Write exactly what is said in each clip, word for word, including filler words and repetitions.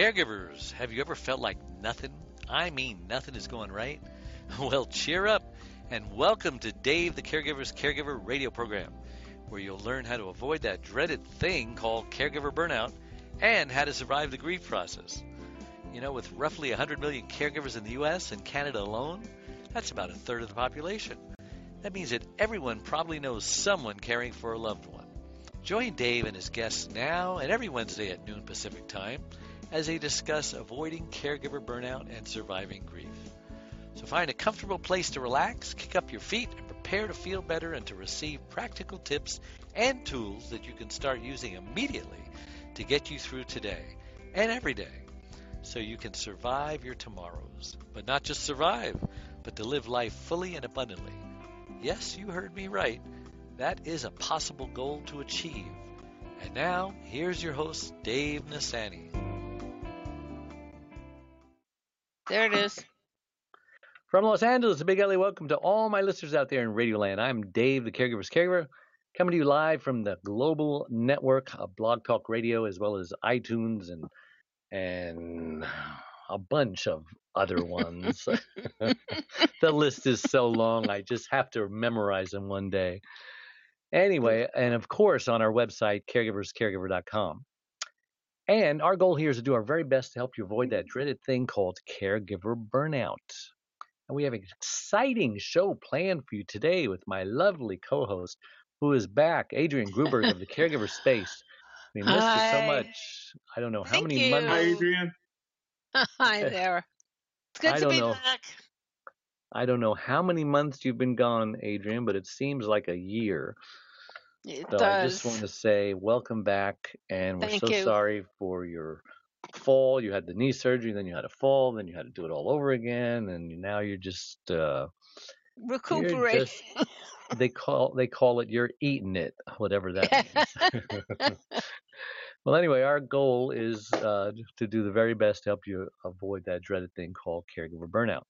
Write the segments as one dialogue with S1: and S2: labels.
S1: Caregivers, have you ever felt like nothing, I mean nothing is going right? Well, cheer up and welcome to Dave the Caregiver's Caregiver radio program, where you'll learn how to avoid that dreaded thing called caregiver burnout and how to survive the grief process. You know, with roughly one hundred million caregivers in the U S and Canada alone, that's about a third of the population. That means that everyone probably knows someone caring for a loved one. Join Dave and his guests now and every Wednesday at noon Pacific time as they discuss avoiding caregiver burnout and surviving grief. So find a comfortable place to relax, kick up your feet, and prepare to feel better and to receive practical tips and tools that you can start using immediately to get you through today and every day so you can survive your tomorrows. But not just survive, but to live life fully and abundantly. Yes, you heard me right. That is a possible goal to achieve. And now, here's your host, Dave Nasani.
S2: There it is.
S3: From Los Angeles, a big L A welcome to all my listeners out there in Radioland. I'm Dave, the Caregiver's Caregiver, coming to you live from the global network of Blog Talk Radio, as well as iTunes and and a bunch of other ones. The list is so long, I just have to memorize them one day. Anyway, and of course on our website, caregivers caregiver dot com. And our goal here is to do our very best to help you avoid that dreaded thing called caregiver burnout. And we have an exciting show planned for you today with my lovely co-host, who is back, Adrienne Gruberg of the Caregiver Space. We missed
S2: Hi.
S3: you so much. I don't know how
S2: Thank
S3: many
S2: you.
S3: months.
S4: Hi, Adrienne.
S2: Hi there. It's good
S3: I
S2: to
S3: don't
S2: be
S3: know.
S2: back.
S3: I don't know how many months you've been gone, Adrienne, but it seems like a year.
S2: It
S3: So
S2: does.
S3: I just want to say welcome back, and we're
S2: Thank
S3: so
S2: you.
S3: sorry for your fall. You had the knee surgery, then you had a fall, then you had to do it all over again, and now you're just uh,
S2: Recuperate.
S3: just- they call they call it you're eating it, whatever that means. Well, anyway, our goal is uh, to do the very best to help you avoid that dreaded thing called caregiver burnout.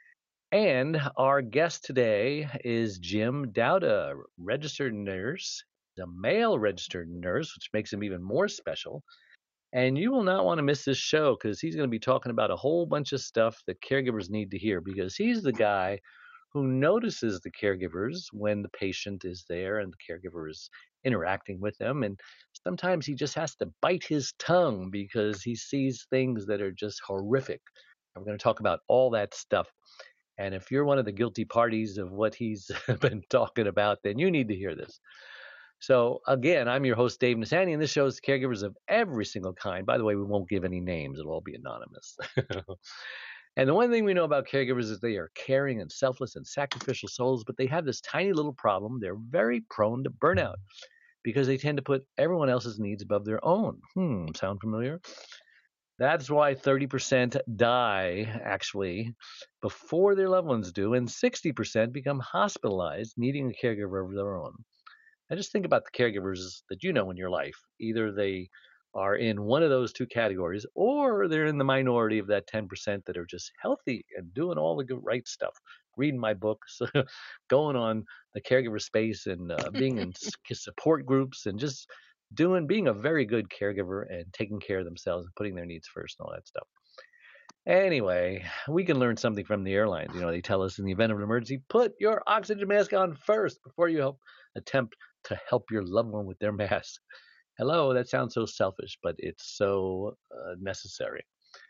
S3: And our guest today is Jim Dowda, registered nurse. He's a male registered nurse, which makes him even more special. And you will not want to miss this show because he's going to be talking about a whole bunch of stuff that caregivers need to hear, because he's the guy who notices the caregivers when the patient is there and the caregiver is interacting with them. And sometimes he just has to bite his tongue because he sees things that are just horrific. And we're going to talk about all that stuff. And if you're one of the guilty parties of what he's been talking about, then you need to hear this. So, again, I'm your host, Dave Nasani, and this show is caregivers of every single kind. By the way, we won't give any names. It'll all be anonymous. And the one thing we know about caregivers is they are caring and selfless and sacrificial souls, but they have this tiny little problem. They're very prone to burnout because they tend to put everyone else's needs above their own. Hmm, sound familiar? That's why thirty percent die, actually, before their loved ones do, and sixty percent become hospitalized, needing a caregiver of their own. Now, just think about the caregivers that you know in your life. Either they are in one of those two categories, or they're in the minority of that ten percent that are just healthy and doing all the good, right stuff, reading my books, going on the caregiver space, and uh, being in support groups, and just doing being a very good caregiver and taking care of themselves and putting their needs first and all that stuff. Anyway, we can learn something from the airlines. You know, they tell us in the event of an emergency, put your oxygen mask on first before you help attempt to help your loved one with their mask. Hello, that sounds so selfish, but it's so uh, necessary.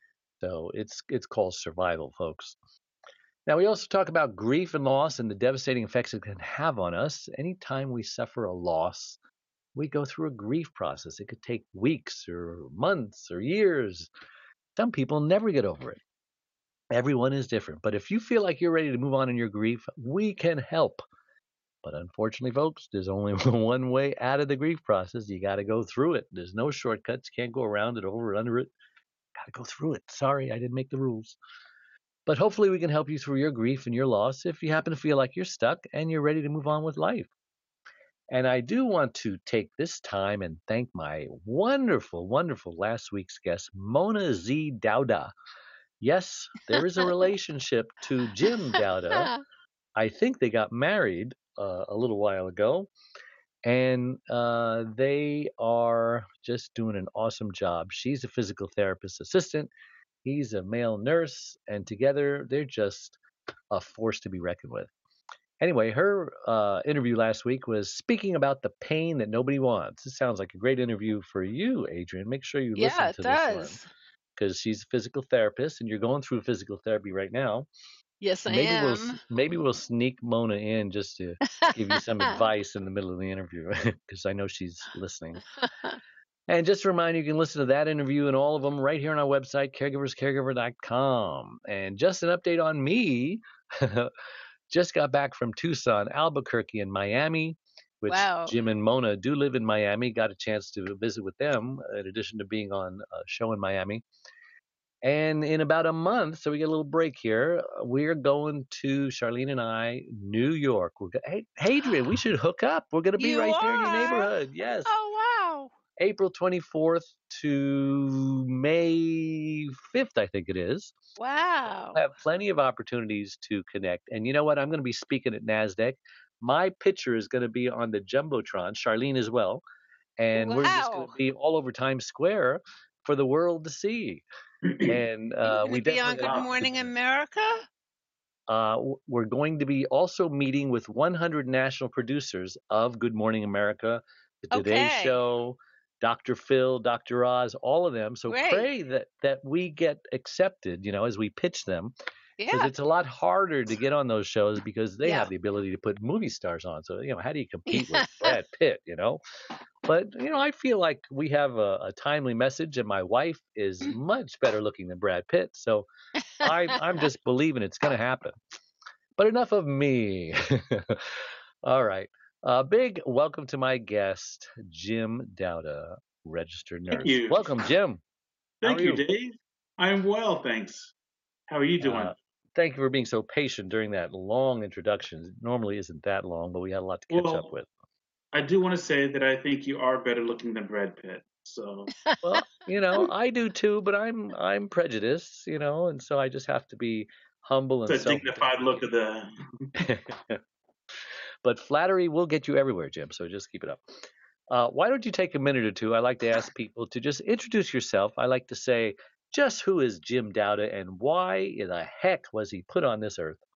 S3: So it's it's called survival, folks. Now, we also talk about grief and loss and the devastating effects it can have on us. Anytime we suffer a loss, we go through a grief process. It could take weeks or months or years. Some people never get over it. Everyone is different. But if you feel like you're ready to move on in your grief, we can help. But unfortunately, folks, there's only one way out of the grief process. You got to go through it. There's no shortcuts. Can't go around it, over it, under it. Got to go through it. Sorry, I didn't make the rules. But hopefully we can help you through your grief and your loss if you happen to feel like you're stuck and you're ready to move on with life. And I do want to take this time and thank my wonderful, wonderful last week's guest, Mona Z. Dowda. Yes, there is a relationship to Jim Dowda. I think they got married uh, a little while ago. And uh, they are just doing an awesome job. She's a physical therapist assistant. He's a male nurse. And together, they're just a force to be reckoned with. Anyway, her uh, interview last week was speaking about the pain that nobody wants. This sounds like a great interview for you, Adrian. Make sure you
S2: Yeah,
S3: listen
S2: it
S3: to this one
S2: does.
S3: because she's a physical therapist and you're going through physical therapy right now.
S2: Yes, I
S3: Maybe we'll
S2: am.
S3: maybe we'll sneak Mona in just to give you some advice in the middle of the interview because I know she's listening. And just a reminder, you can listen to that interview and all of them right here on our website, caregivers caregiver dot com. And just an update on me. Just got back from Tucson, Albuquerque, and Miami, which
S2: Wow.
S3: Jim and Mona do live in Miami. Got a chance to visit with them in addition to being on a show in Miami. And in about a month, so we get a little break here, we're going to, Charlene and I, New York. We're go- hey, Adrian, we should hook up. We're going to be
S2: You
S3: right there in your
S2: are?
S3: neighborhood. Yes.
S2: Oh, wow.
S3: April twenty-fourth to May fifth, I think it is.
S2: Wow.
S3: We'll have plenty of opportunities to connect. And you know what? I'm going to be speaking at NASDAQ. My picture is going to be on the Jumbotron, Charlene as well. And we're just going
S2: Wow.
S3: to be all over Times Square for the world to see. And uh,
S2: You're
S3: we
S2: going to be on
S3: definitely
S2: Good Morning America?
S3: Uh, w- we're going to be also meeting with one hundred national producers of Good Morning America, the Today
S2: Okay.
S3: Show, Doctor Phil, Doctor Oz, all of them. So
S2: Great.
S3: pray that that we get accepted, you know, as we pitch them, because
S2: Yeah.
S3: it's a lot harder to get on those shows because they
S2: Yeah.
S3: have the ability to put movie stars on. So, you know, how do you compete with Brad Pitt, you know? But, you know, I feel like we have a, a timely message, and my wife is much better looking than Brad Pitt. So I, I'm just believing it's going to happen. But enough of me. All right. Uh, big welcome to my guest, Jim Dauda, registered nurse.
S4: Thank you.
S3: Welcome, Jim.
S4: Thank
S3: How are
S4: you,
S3: you?
S4: Dave. I'm well, thanks. How are you doing?
S3: Uh, thank you for being so patient during that long introduction. It normally isn't that long, but we had a lot to catch
S4: well,
S3: up with.
S4: I do want to say that I think you are better looking than Brad Pitt. So,
S3: Well, you know, I do too, but I'm I'm prejudiced, you know, and so I just have to be humble and
S4: it's a
S3: self.
S4: dignified look at the.
S3: But flattery will get you everywhere, Jim. So just keep it up. Uh, why don't you take a minute or two? I like to ask people to just introduce yourself. I like to say, just who is Jim Dauda and why in the heck was he put on this earth?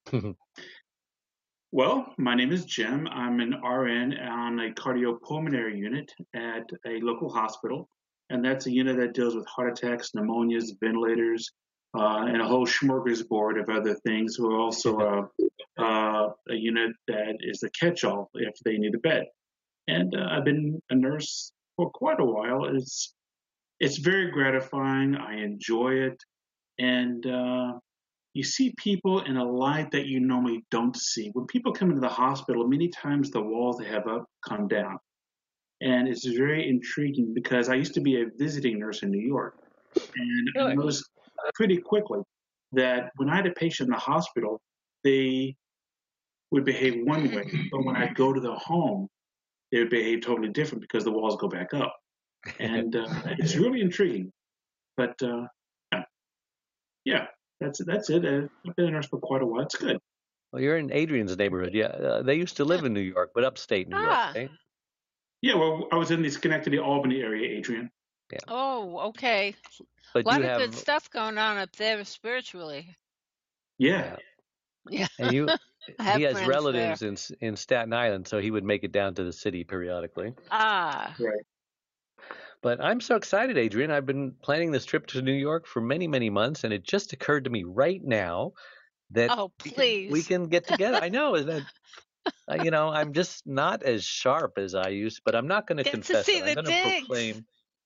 S4: Well, my name is Jim. I'm an R N on a cardiopulmonary unit at a local hospital, and that's a unit that deals with heart attacks, pneumonias, ventilators, uh, and a whole smorgasbord of other things. We're also a, uh, a unit that is a catch-all if they need a bed. And uh, I've been a nurse for quite a while. It's it's very gratifying. I enjoy it, and uh, you see people in a light that you normally don't see. When people come into the hospital, many times the walls they have up come down, and it's very intriguing because I used to be a visiting nurse in New York, and I
S3: Really?
S4: noticed pretty quickly that when I had a patient in the hospital, they would behave one way, but when I go to the home, they would behave totally different because the walls go back up. And uh, it's really intriguing. But uh, yeah, yeah, that's that's it. Uh, I've been a nurse for quite a while. It's good.
S3: Well, you're in Adrian's neighborhood. Yeah, uh, they used to live in New York, but upstate New
S2: Ah.
S3: York. Right?
S4: Yeah, well, I was in the Schenectady, Albany area, Adrian.
S3: Yeah.
S2: Oh, okay.
S3: But
S2: A lot
S3: you
S2: of
S3: have,
S2: good stuff going on up there spiritually.
S4: Yeah.
S2: Yeah.
S3: and you.
S2: I have
S3: He has
S2: friends
S3: relatives in in Staten Island, so he would make it down to the city periodically.
S2: Ah.
S4: Right.
S3: But I'm so excited, Adrian. I've been planning this trip to New York for many, many months, and it just occurred to me right now that
S2: Oh,
S3: we can,
S2: please.
S3: we can get together. I know, isn't that? Uh, you know, I'm just not as sharp as I used, but I'm not going to
S2: Get to
S3: confess
S2: see
S3: it. I'm
S2: the
S3: going to
S2: digs.
S3: proclaim.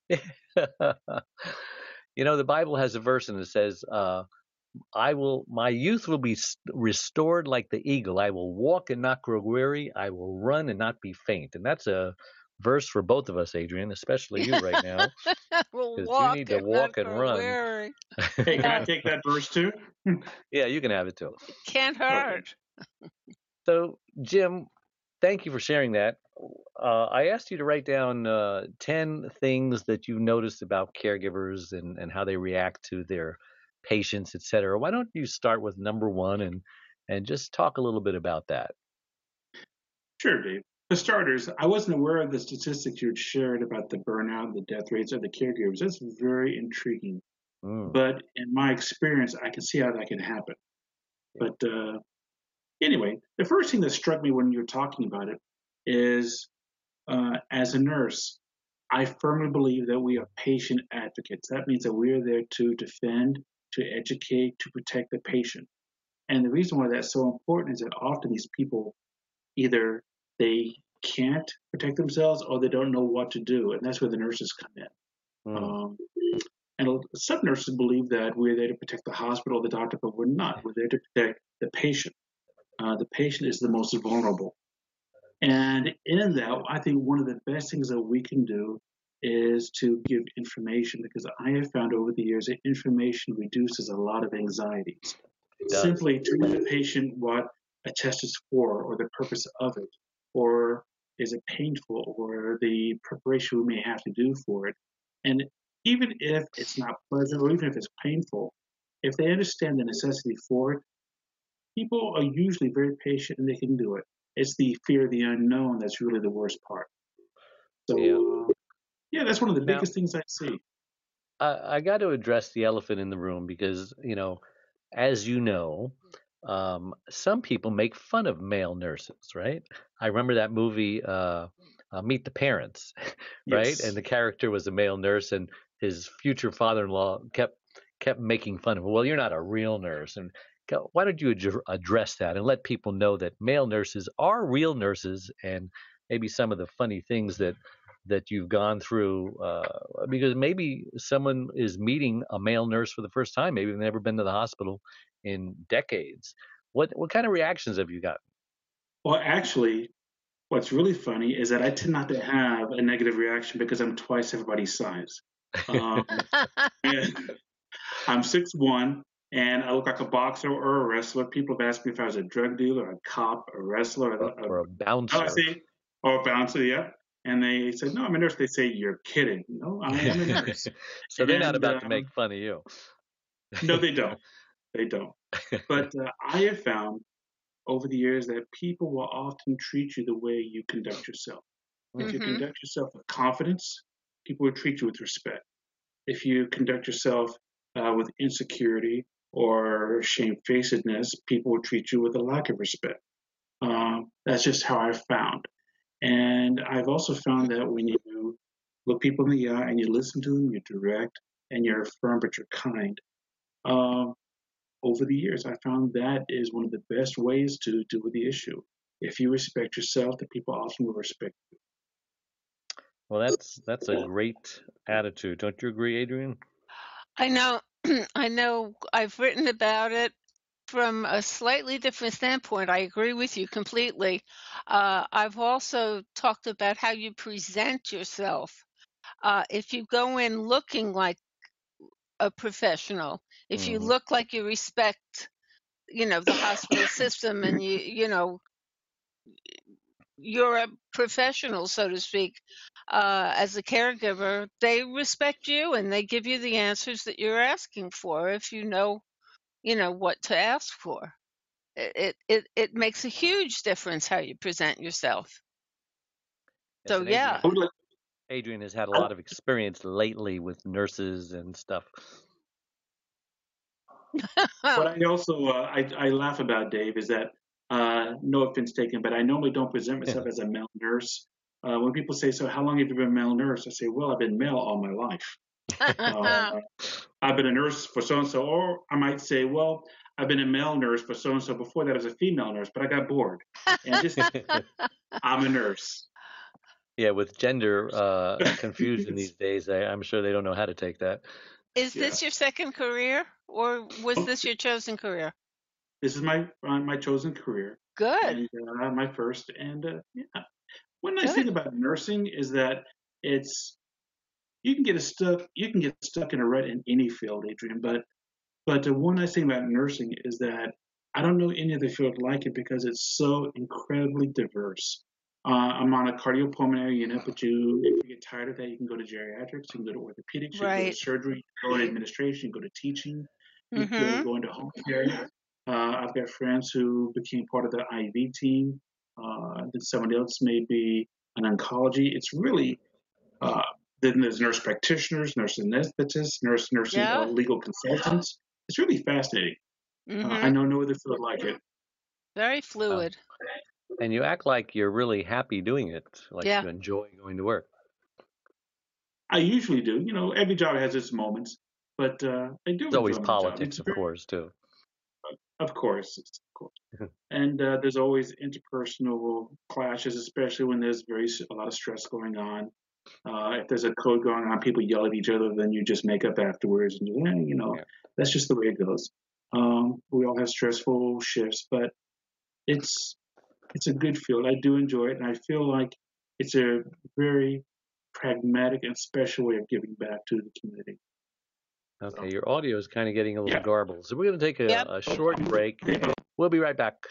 S3: You know, the Bible has a verse and it says, uh, I will, my youth will be s- restored like the eagle. I will walk and not grow weary. I will run and not be faint. And that's a verse for both of us, Adrian, especially you right now,
S2: We'll
S3: because you
S2: walk
S3: need to
S2: and
S3: walk
S2: not
S3: and
S2: grow
S3: run.
S2: weary.
S4: Hey, can I take that verse too?
S3: Yeah, you can have it too.
S2: Can't hurt.
S3: So, Jim, thank you for sharing that. Uh, I asked you to write down uh, ten things that you've noticed about caregivers and, and how they react to their patients, et cetera. Why don't you start with number one and and just talk a little bit about that?
S4: Sure, Dave. For starters, I wasn't aware of the statistics you had shared about the burnout, the death rates of the caregivers. That's very intriguing.
S3: Mm,
S4: But in my experience, I can see how that can happen.
S3: yeah.
S4: But uh, anyway, the first thing that struck me when you were talking about it is uh, as a nurse, I firmly believe that we are patient advocates. That means that we are there to defend, to educate, to protect the patient. And the reason why that's so important is that often these people either they can't protect themselves or they don't know what to do, and that's where the nurses come in.
S3: Mm,
S4: Um, and some nurses believe that we're there to protect the hospital or the doctor, but we're not. We're there to protect the patient. Uh, the patient is the most vulnerable. And in that, I think one of the best things that we can do is to give information because I have found over the years that information reduces a lot of anxieties.
S3: it does.
S4: Simply telling the patient what a test is for or the purpose of it, or is it painful, or the preparation we may have to do for it. And even if it's not pleasant or even if it's painful, if they understand the necessity for it, people are usually very patient and they can do it. It's the fear of the unknown that's really the worst part. So,
S3: Yeah.
S4: uh, yeah, that's one of the
S3: Now,
S4: biggest things I see.
S3: I, I got to address the elephant in the room because, you know, as you know, um, some people make fun of male nurses, right? I remember that movie, uh, uh, Meet the Parents, right? And
S4: Yes.
S3: the character was a male nurse, and his future father-in-law kept kept making fun of him. Well, you're not a real nurse, and go, why don't you ad- address that and let people know that male nurses are real nurses, and maybe some of the funny things that that you've gone through, uh, because maybe someone is meeting a male nurse for the first time. Maybe they've never been to the hospital in decades. What what kind of reactions have you got?
S4: Well, actually, what's really funny is that I tend not to have a negative reaction because I'm twice everybody's size. Um, and I'm six one, and I look like a boxer or a wrestler. People have asked me if I was a drug dealer, a cop, a wrestler,
S3: or,
S4: a, a,
S3: or a
S4: oh, I
S3: bouncer?
S4: say, or a bouncer, yeah. And they said, no, I'm a nurse. They say, you're kidding. No, I am a nurse.
S3: So they're not
S4: And
S3: about to
S4: um,
S3: make fun of you.
S4: no, they don't. They don't. But uh, I have found over the years that people will often treat you the way you conduct yourself. If you
S3: Mm,
S2: hmm
S4: conduct yourself with confidence, people will treat you with respect. If you conduct yourself uh, with insecurity or shamefacedness, people will treat you with a lack of respect. Um, that's just how I've found. And I've also found that when you look people in the eye and you listen to them, you're direct and you're firm, but you're kind. Um, over the years, I found that is one of the best ways to deal with the issue. If you respect yourself, the people often will respect
S3: well, that's that's a great attitude. Don't you agree, Adrian?
S2: I know, I know I've written about it from a slightly different standpoint. I agree with you completely. Uh, I've also talked about how you present yourself. Uh, if you go in looking like a professional, if you
S3: Hmm.
S2: look like you respect, you know, the hospital system and you, you know, you're a professional, so to speak, uh, as a caregiver, they respect you and they give you the answers that you're asking for if you know, you know, what to ask for. It it it makes a huge difference how you present yourself.
S3: Yes,
S2: So
S3: and
S2: yeah.
S3: Adrian
S4: you. I would like,
S3: Adrian has had a
S4: I,
S3: lot of experience lately with nurses and stuff.
S4: what I also uh, I, I laugh about, Dave, is that uh, no offense taken, but I normally don't present myself as a male nurse. Uh, when people say, "So how long have you been a male nurse?" I say, "Well, I've been male all my life. Uh, I've been a nurse for so and so," or I might say, "Well, I've been a male nurse for so and so. Before that, I was a female nurse, but I got bored, and just I'm a nurse."
S3: Yeah, with gender uh, confusion these days, I, I'm sure they don't know how to take that.
S2: Is
S4: Yeah.
S2: this your second career or was
S4: Oh,
S2: this your chosen career?
S4: this is my uh, my chosen career
S2: Good.
S4: and uh, my first. And uh, yeah, one nice thing
S2: Good.
S4: about nursing is that it's you can get a stuck you can get stuck in a rut in any field, Adrian. But but the one nice thing about nursing is that I don't know any other field like it because it's so incredibly diverse. Uh, I'm on a cardiopulmonary unit, but you if you get tired of that, you can go to geriatrics, you can go to orthopedics, you can go to
S2: Right.
S4: surgery, you can go to administration, you can go to teaching, you can
S2: Mhm.
S4: go into home care. Uh, I've got friends who became part of the I V team. Uh, then somebody else may be an oncology. It's really uh, then there's nurse practitioners, nurse anesthetists, nurse nursing uh,
S2: Yeah.
S4: legal consultants. It's really fascinating. Uh, I
S2: Mm-hmm.
S4: know no other field like it.
S2: Very
S3: Uh,
S2: fluid.
S3: and you act like you're really happy doing it, like
S2: Yeah.
S3: you enjoy going to work.
S4: I usually do. You know, every job has its moments, but uh, I do
S3: There's always
S4: enjoy my job.
S3: politics,
S4: It's
S3: of
S4: very,
S3: course, too.
S4: of course, of course. And uh, there's always interpersonal clashes, especially when there's very s- a lot of stress going on. Uh, if there's a code going on, people yell at each other, then you just make up afterwards, and you, eh, you know,
S3: Yeah.
S4: that's just the way it goes. Um, we all have stressful shifts, but it's it's a good field. I do enjoy it, and I feel like it's a very pragmatic and special way of giving back to the community.
S3: Okay,
S4: So,
S3: your audio is kind of getting a little
S4: yeah.
S3: garbled. So we're going to take a,
S2: Yep.
S3: a short break. We'll be right back.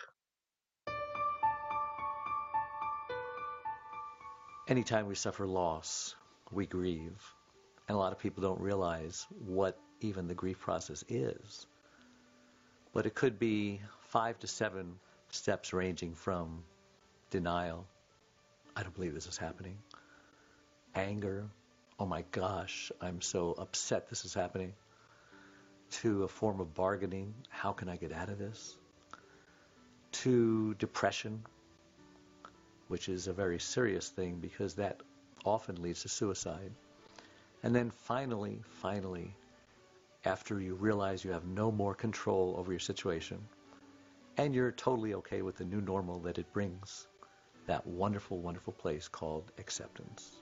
S1: Anytime we suffer loss, we grieve. And a lot of people don't realize what even the grief process is. But it could be five to seven steps ranging from denial, I don't believe this is happening, anger, oh my gosh, I'm so upset this is happening, to a form of bargaining, how can I get out of this, to depression, which is a very serious thing because that often leads to suicide. And then finally, finally, after you realize you have no more control over your situation and you're totally okay with the new normal that it brings, that wonderful, wonderful place called acceptance.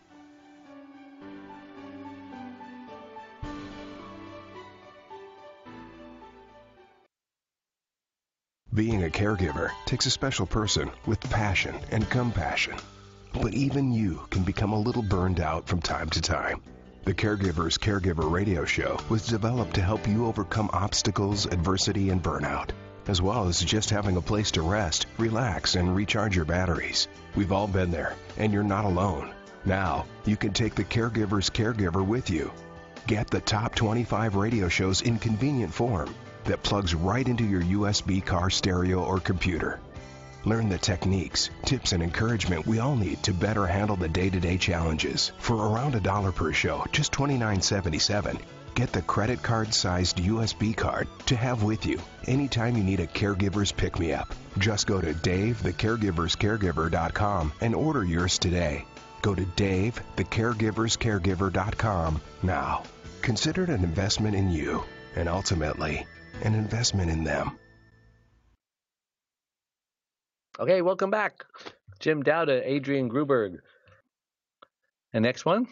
S5: Being a caregiver takes a special person with passion and compassion. But even you can become a little burned out from time to time. The Caregiver's Caregiver Radio Show was developed to help you overcome obstacles, adversity, and burnout, as well as just having a place to rest, relax, and recharge your batteries. We've all been there, and you're not alone. Now, you can take the Caregiver's Caregiver with you. Get the top twenty-five radio shows in convenient form that plugs right into your U S B car stereo or computer. Learn the techniques, tips, and encouragement we all need to better handle the day-to-day challenges. For around a dollar per show, just twenty-nine seventy-seven. Get the credit card-sized U S B card to have with you anytime you need a caregiver's pick-me-up. Just go to Dave the Caregiver's Caregiver dot com and order yours today. Go to Dave the Caregiver's Caregiver dot com now. Consider it an investment in you, and ultimately, an investment in them.
S3: Okay, welcome back. Jim Dowda, Adrian Gruberg. And next one?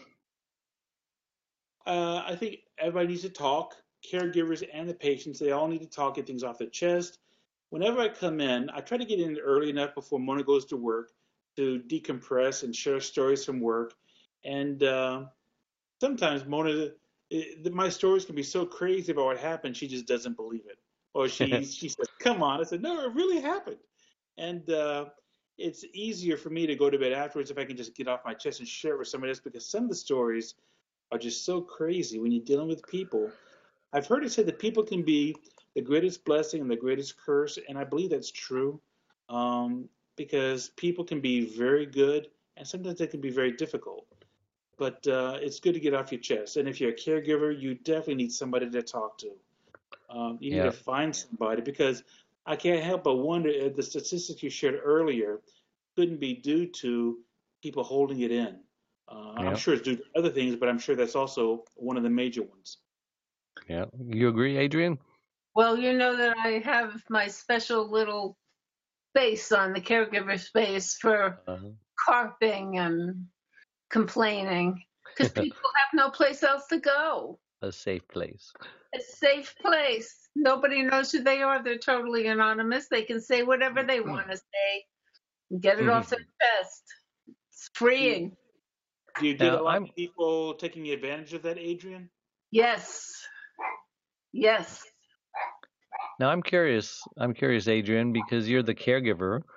S6: Uh, I think everybody needs to talk. Caregivers and the patients, they all need to talk, get things off their chest. Whenever I come in, I try to get in early enough before Mona goes to work to decompress and share stories from work. And uh, sometimes Mona, it, my stories can be so crazy about what happened, she just doesn't believe it. Or she she says, "Come on!" I said, "No, it really happened." And uh, it's easier for me to go to bed afterwards if I can just get off my chest and share it with somebody else, because some of the stories are just so crazy when you're dealing with people. I've heard it said that people can be the greatest blessing and the greatest curse, and I believe that's true, um, because people can be very good, and sometimes they can be very difficult. But uh, it's good to get off your chest. And if you're a caregiver, you definitely need somebody to talk to. Um, you need
S3: Yeah.
S6: to find somebody, because I can't help but wonder if the statistics you shared earlier couldn't be due to people holding it in. Uh, I'm
S3: Yeah.
S6: sure it's due to other things, but I'm sure that's also one of the major ones.
S3: Yeah. You agree, Adrian?
S2: Well, you know that I have my special little space on the caregiver space for
S3: Uh-huh.
S2: carping and complaining because people have no place else to go.
S3: A safe place.
S2: A safe place. Nobody knows who they are. They're totally anonymous. They can say whatever they want to say and get it off their chest. It's
S6: Do you,
S2: freeing.
S6: do you get
S3: Now,
S6: a lot
S3: I'm
S6: of people taking advantage of that, Adrian?
S2: Yes. Yes.
S3: now I'm curious. I'm curious, Adrian, because you're the caregiver.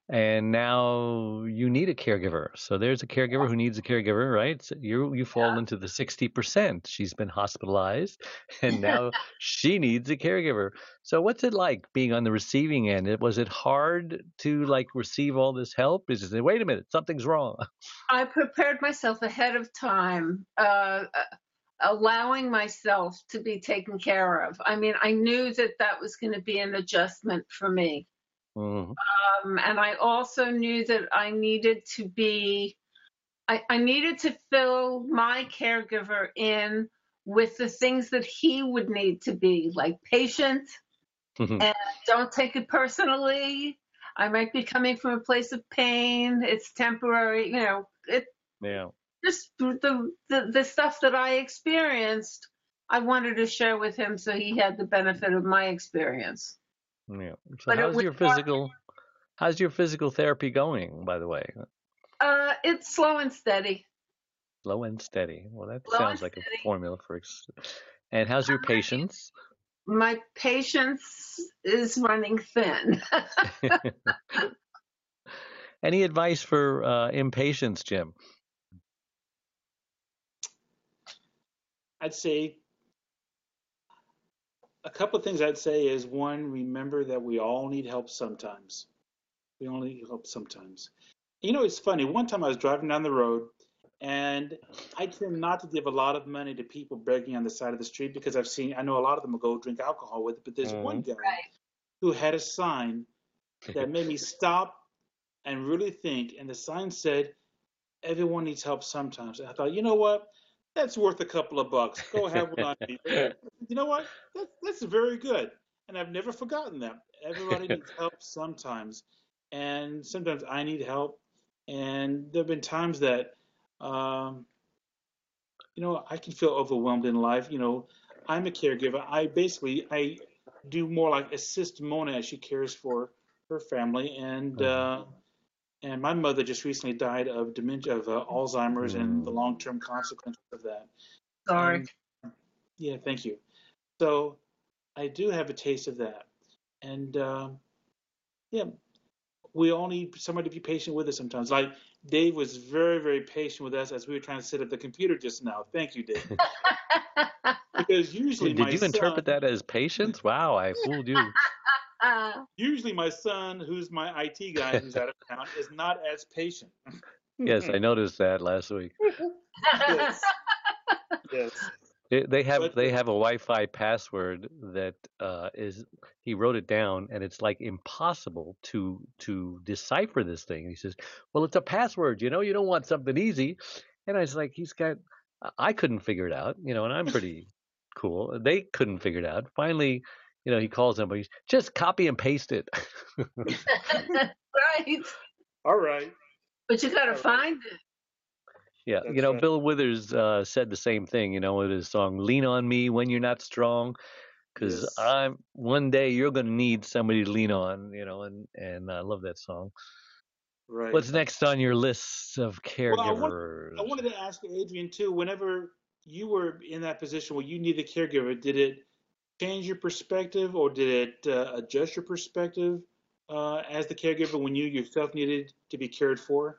S3: and now you need a caregiver. So there's a caregiver who needs a caregiver, right? So you you fall into the sixty percent. She's been hospitalized, and now she needs a caregiver. So what's it like being on the receiving end? It- Was it hard to like receive all this help? Is it, wait a minute, something's wrong?
S2: I prepared myself ahead of time, uh, uh, allowing myself to be taken care of. I mean, I knew that that was going to be an adjustment for me.
S3: Mhm.
S2: Um, and I also knew that I needed to be, I, I needed to fill my caregiver in with the things that he would need to be, like patient, and don't take it personally. I might be coming from a place of pain. It's temporary, you know, it
S3: Yeah.
S2: just the, the the stuff that I experienced, I wanted to share with him so he had the benefit of my experience.
S3: Yeah. So
S2: But it
S3: how's
S2: was
S3: your physical how's your physical therapy going, by the way?
S2: uh it's slow and steady.
S3: Slow and steady. Well, that
S2: Slow and
S3: sounds like a
S2: steady.
S3: formula for. Ex- and how's your patience?
S2: My patience is running thin.
S3: Any advice for uh, impatience, Jim?
S6: I'd say a couple of things I'd say is one, remember that we all need help sometimes. We all need help sometimes. You know, it's funny. One time I was driving down the road, and I tend not to give a lot of money to people begging on the side of the street because I've seen, I know a lot of them will go drink alcohol with it, but there's one
S3: Mhm.
S6: guy who had a sign that made me stop and really think, and the sign said, everyone needs help sometimes. And I thought, you know what? That's worth a couple of bucks. Go have one on me. You know what? That's, that's very good. And I've never forgotten that. Everybody needs help sometimes. And sometimes I need help. And there have been times that, um, you know, I can feel overwhelmed in life. You know, I'm a caregiver. I basically, I do more like assist Mona as she cares for her family. And, uh, and my mother just recently died of dementia, of uh, Alzheimer's, and the
S3: Mm.
S6: long-term consequences of that.
S2: Sorry.
S6: And yeah, thank you. So I do have a taste of that, and um, yeah, we all need somebody to be patient with us sometimes. Like Dave was very, very patient with us as we were trying to set up the computer just now. Thank you, Dave. Because usually
S3: Did
S6: my
S3: you
S6: son,
S3: interpret that as patience? Wow, I fooled you.
S2: Uh,
S6: usually my son, who's my I T guy, who's out of town, is not as patient.
S3: Yes, I noticed that last week.
S6: Yes, yes.
S3: They they have
S6: But
S3: they have a Wi-Fi password that uh, is he wrote it down, and it's like impossible to to decipher this thing. He says, "Well, it's a password, you know. You don't want something easy." And I was like, "He's got." I couldn't figure it out, you know, and I'm pretty cool. They couldn't figure it out. Finally, you know, he calls them, but he's just copy and paste it.
S2: right.
S6: all right,
S2: But you got to
S6: all right.
S2: find it.
S3: Yeah,
S6: That's
S3: you know,
S6: right.
S3: Bill Withers uh, said the same thing, you know, with his song "Lean on Me When You're Not Strong." Because
S6: Yes.
S3: I'm one day you're going to need somebody to lean on, you know, and and I love that song.
S6: Right.
S3: What's next on your list of
S6: Well, I, want,
S3: caregivers?
S6: I wanted to ask Adrian too. Whenever you were in that position where you needed a caregiver, did it change your perspective, or did it uh, adjust your perspective uh, as the caregiver when you yourself needed to be cared for?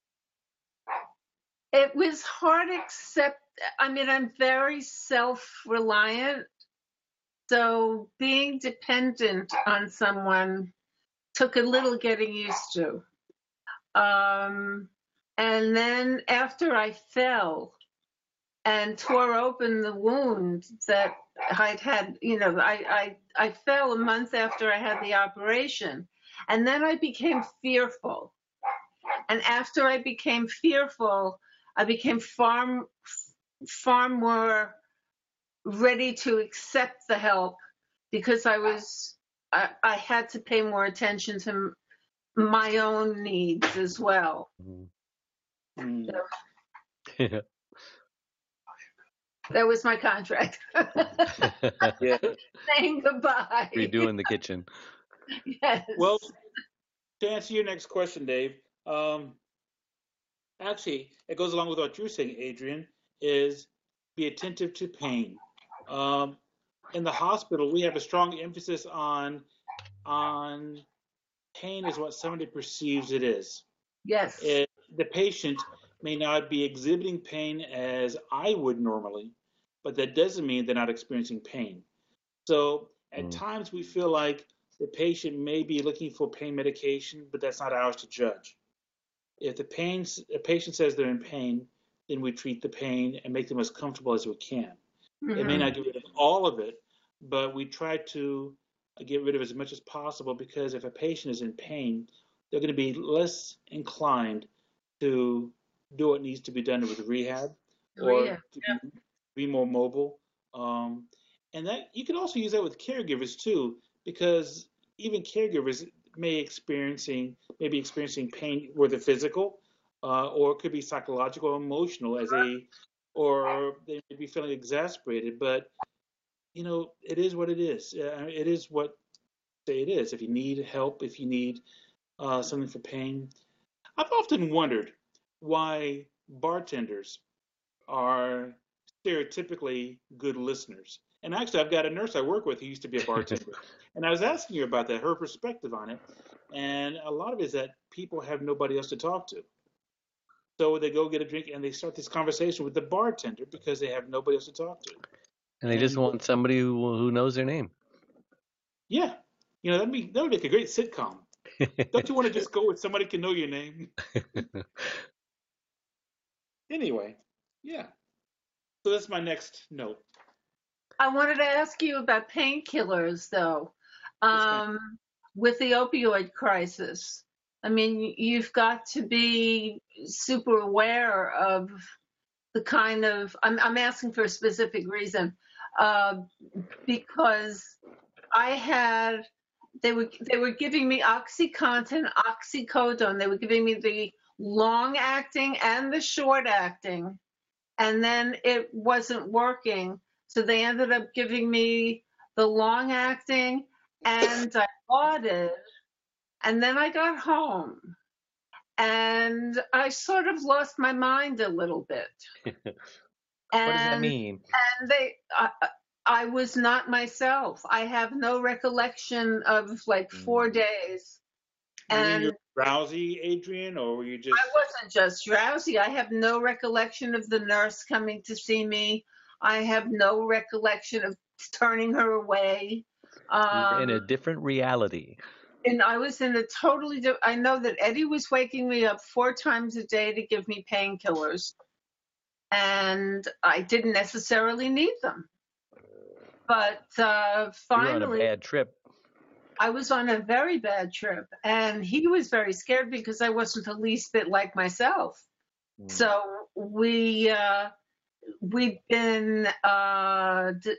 S2: It was hard, except, I mean, I'm very self-reliant. So being dependent on someone took a little getting used to. Um, and then after I fell and tore open the wound that I'd had, you know, I, I, I fell a month after I had the operation. And then I became fearful. And after I became fearful, I became far, far more ready to accept the help because I was, I, I had to pay more attention to my own needs as well.
S3: Mm.
S2: So that was my contract.
S6: Yeah.
S2: Saying goodbye.
S3: Redoing the kitchen.
S2: Yes.
S6: Well, to answer your next question, Dave, um, actually, it goes along with what you're saying, Adrian, is be attentive to pain. Um, in the hospital, we have a strong emphasis on on pain is what somebody perceives it is.
S2: Yes.
S6: It, the patient may not be exhibiting pain as I would normally, but that doesn't mean they're not experiencing pain. So at
S3: Mm.
S6: times we feel like the patient may be looking for pain medication, but that's not ours to judge. If the pain, a patient says they're in pain, then we treat the pain and make them as comfortable as we can.
S2: Mhm.
S6: It may not get rid of all of it, but we try to get rid of as much as possible, because if a patient is in pain, they're going to be less inclined to do what needs to be done with rehab or
S2: Rehab,
S6: to
S2: yeah.
S6: be, be more mobile. Um, and that you can also use that with caregivers too, because even caregivers may experiencing may be experiencing pain, whether physical uh, or it could be psychological or emotional, as a or they may be feeling exasperated. But you know, it is what it is. Uh, it is what say it is. If you need help, if you need uh, something for pain, I've often wondered why bartenders are stereotypically good listeners. And actually, I've got a nurse I work with who used to be a bartender. And I was asking her about that, her perspective on it. And a lot of it is that people have nobody else to talk to. So they go get a drink and they start this conversation with the bartender because they have nobody else to talk to.
S3: And they just
S6: And
S3: want somebody who who knows their name.
S6: yeah, you know, that'd be, that would make a great sitcom. Don't you want to just go with somebody who can know your name? Anyway, yeah. So that's my next note.
S2: I wanted to ask you about painkillers, though.
S6: Yes, ma'am.
S2: Um, with the opioid crisis, I mean, you've got to be super aware of the kind of. I'm, I'm asking for a specific reason, uh, because I had. They were they were giving me OxyContin, oxycodone. They were giving me the long acting and the short acting, and then it wasn't working. So they ended up giving me the long acting, and I bought it. And then I got home, and I sort of lost my mind a little bit.
S3: What
S2: And,
S3: does that mean?
S2: And they, I, I was not myself. I have no recollection of like four
S3: Mm.
S2: days.
S6: You mean
S2: And
S6: you're drowsy, Adrian, or were you just?
S2: I wasn't just drowsy. I have no recollection of the nurse coming to see me. I have no recollection of turning her away.
S3: You're in a
S2: Um,
S3: different reality.
S2: and I was in a totally di- I know that Eddie was waking me up four times a day to give me painkillers, and I didn't necessarily need them. But uh,
S3: You're on a
S2: finally,
S3: bad trip.
S2: I was on a very bad trip, and he was very scared because I wasn't the least bit like myself.
S3: Mm.
S2: So we uh, we've been uh, d-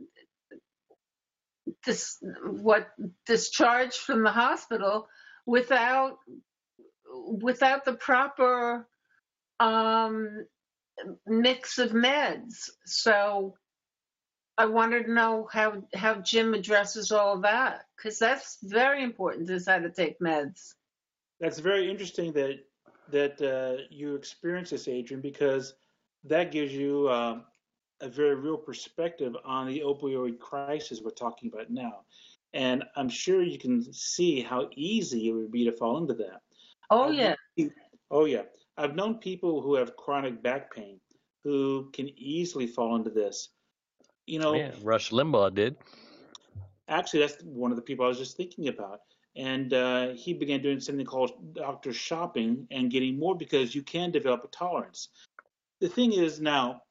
S2: dis- what discharged from the hospital without without the proper um, mix of meds. So I wanted to know how how Jim addresses all of that, because that's very important to decide to take meds.
S6: That's very interesting that that uh, you experience this, Adrian, because that gives you um, a very real perspective on the opioid crisis we're talking about now. And I'm sure you can see how easy it would be to fall into that.
S2: Oh
S6: I've
S2: yeah.
S6: known, oh yeah. I've known people who have chronic back pain who can easily fall into this. You know,
S3: Yeah, Rush Limbaugh did.
S6: actually, that's one of the people I was just thinking about. And uh, he began doing something called doctor shopping and getting more, because you can develop a tolerance. The thing is now,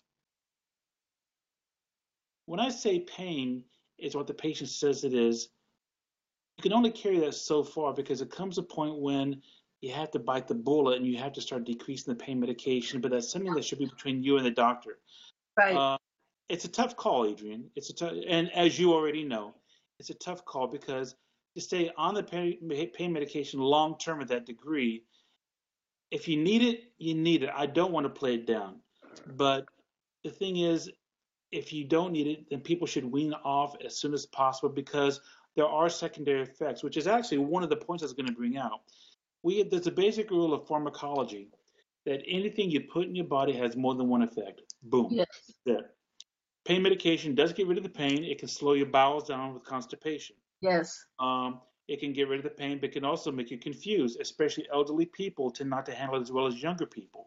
S6: when I say pain is what the patient says it is, you can only carry that so far, because it comes a point when you have to bite the bullet and you have to start decreasing the pain medication. But that's something that should be between you and the doctor.
S2: Right.
S6: Uh, it's a tough call, Adrian. It's a tough, and as you already know, it's a tough call, because to stay on the pain, pain medication long term at that degree, if you need it, you need it. I don't want to play it down, but the thing is, if you don't need it, then people should wean off as soon as possible, because there are secondary effects, which is actually one of the points I was going to bring out. We there's a basic rule of pharmacology that anything you put in your body has more than one effect. Boom.
S2: Yes.
S6: There. Pain medication does get rid of the pain. It can slow your bowels down with constipation.
S2: Yes.
S6: Um, It can get rid of the pain, but can also make you confused, especially elderly people tend not to handle it as well as younger people.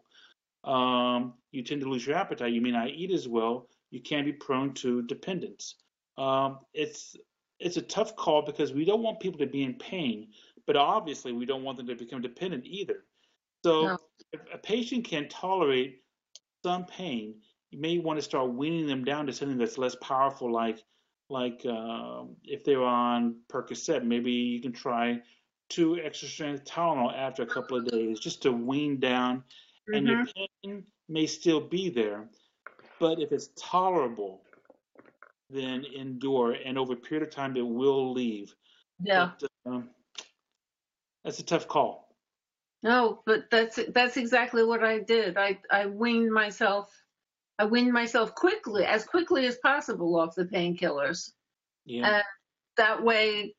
S6: Um, you tend to lose your appetite. You may not eat as well. You can be prone to dependence. Um, it's it's a tough call because we don't want people to be in pain, but obviously we don't want them to become dependent either. So
S2: No.
S6: if a patient can tolerate some pain, you may want to start weaning them down to something that's less powerful, like like uh, if they're on Percocet, maybe you can try two extra strength Tylenol after a couple of days just to wean down, and your
S2: Mm-hmm.
S6: pain may still be there, but if it's tolerable, then endure, and over a period of time it will leave.
S2: Yeah.
S6: But um, that's a tough call.
S2: No, but that's that's exactly what I did. I I weaned myself. I weaned myself quickly, as quickly as possible, off the painkillers,
S6: Yeah,
S2: and that way,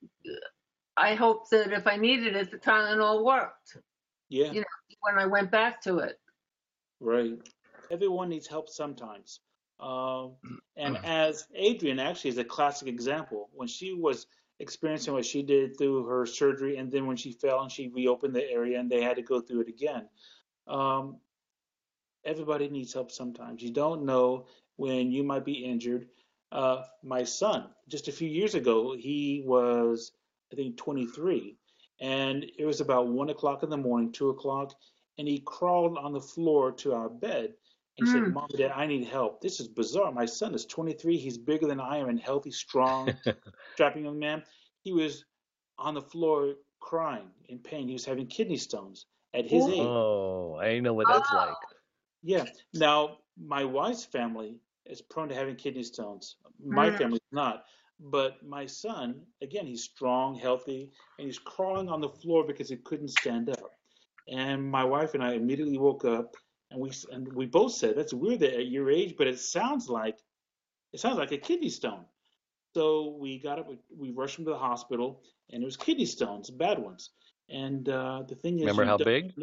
S2: I hoped that if I needed it, the Tylenol worked.
S6: yeah,
S2: You know, when I went back to it.
S6: right. Everyone needs help sometimes. Um, and as Adrienne actually is a classic example, when she was experiencing what she did through her surgery, and then when she fell and she reopened the area and they had to go through it again. Um, everybody needs help sometimes. You don't know when you might be injured. Uh, my son, just a few years ago, he was, I think, twenty-three, and it was about one o'clock in the morning, two o'clock, and he crawled on the floor to our bed. And he said,
S2: Mm.
S6: "Mom, Dad, I need help." This is bizarre. My son is twenty-three. He's bigger than I am and healthy, strong, strapping young man. He was on the floor crying in pain. He was having kidney stones at his age.
S3: Oh, I know what that's like.
S6: Yeah. Now, my wife's family is prone to having kidney stones. My
S2: Mm.
S6: family's not. But my son, again, he's strong, healthy, and he's crawling on the floor because he couldn't stand up. And my wife and I immediately woke up, and we and we both said, "That's weird that at your age, but it sounds like it sounds like a kidney stone." So we got up, we, we rushed him to the hospital, and it was kidney stones, bad ones. And uh, the thing is,
S3: Remember
S6: you
S3: how
S6: don't,
S3: big?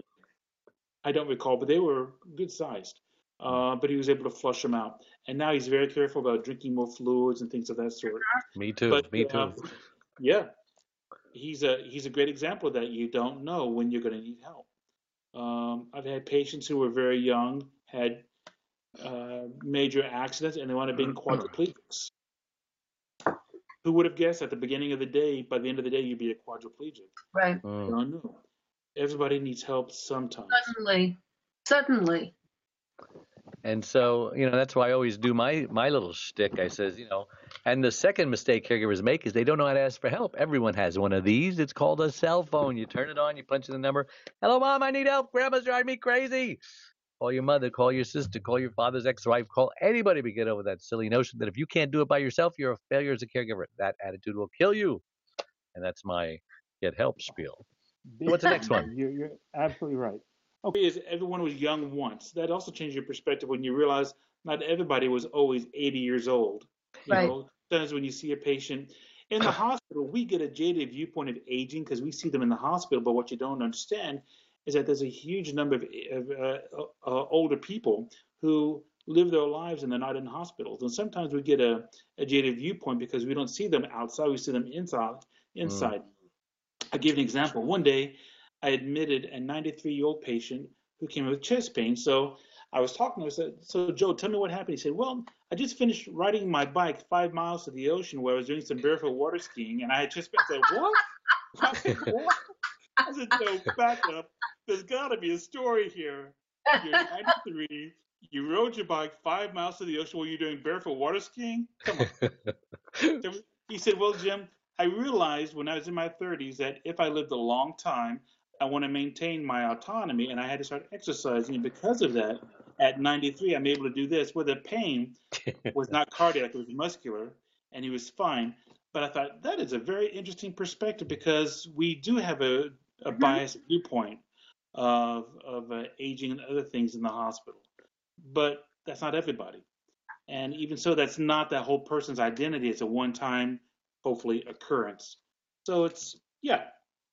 S6: I don't recall, but they were good sized. Uh, but he was able to flush them out, and now he's very careful about drinking more fluids and things of that sort.
S3: Me too.
S6: But
S3: Me
S6: uh,
S3: too.
S6: yeah, he's a he's a great example that you don't know when you're going to need help. Um, I've had patients who were very young, had uh, major accidents, and they wound up being quadriplegics. Who would have guessed at the beginning of the day, by the end of the day, you'd be a quadriplegic?
S2: Right.
S3: Mm.
S6: Don't know. Everybody needs help sometimes.
S2: Suddenly, suddenly.
S3: And so, you know, that's why I always do my my little shtick. I says, you know, and the second mistake caregivers make is they don't know how to ask for help. Everyone has one of these. It's called a cell phone. You turn it on, you punch in the number. Hello, Mom, I need help. Grandma's driving me crazy. Call your mother, call your sister, call your father's ex-wife, call anybody to get over that silly notion that if you can't do it by yourself, you're a failure as a caregiver. That attitude will kill you. And that's my get help spiel. What's the next one?
S6: You're, you're absolutely right. Okay, is everyone was young once. That also changed your perspective when you realize not everybody was always eighty years old. You
S2: Right.
S6: know, sometimes when you see a patient in the hospital, we get a jaded viewpoint of aging because we see them in the hospital. But what you don't understand is that there's a huge number of, of uh, uh, older people who live their lives and they're not in hospitals. And sometimes we get a, a jaded viewpoint because we don't see them outside; we see them inside. Inside. Mm. I'll give you an example. One day, I admitted a ninety-three-year-old patient who came in with chest pain. So I was talking to him. I said, "So Joe, tell me what happened." He said, "Well, I just finished riding my bike five miles to the ocean where I was doing some barefoot water skiing, and I had chest pain." I said, "What?" I said, "What?" I said, "Joe, back up. There's got to be a story here. You're ninety-three. You rode your bike five miles to the ocean while you're doing barefoot water skiing? Come on." He said, "Well, Jim, I realized when I was in my thirties that if I lived a long time, I want to maintain my autonomy, and I had to start exercising. And because of that, at ninety-three, I'm able to do this, where the pain was not cardiac, it was muscular, and he was fine." But I thought, that is a very interesting perspective because we do have a, a
S2: Mhm.
S6: biased viewpoint of, of uh, aging and other things in the hospital. But that's not everybody. And even so, that's not that whole person's identity. It's a one-time, hopefully, occurrence. So it's, yeah.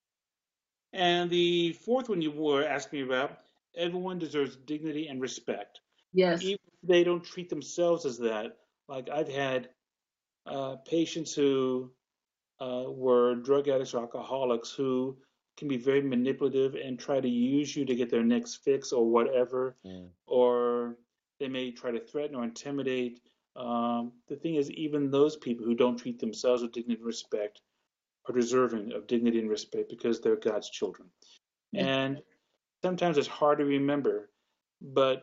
S6: And the fourth one you were asking me about, everyone deserves dignity and respect.
S2: Yes.
S6: Even if they don't treat themselves as that. Like I've had uh, patients who uh, were drug addicts or alcoholics who can be very manipulative and try to use you to get their next fix or whatever,
S3: Mm.
S6: or they may try to threaten or intimidate. Um, the thing is, even those people who don't treat themselves with dignity and respect are deserving of dignity and respect because they're God's children.
S2: Yeah.
S6: And sometimes it's hard to remember, but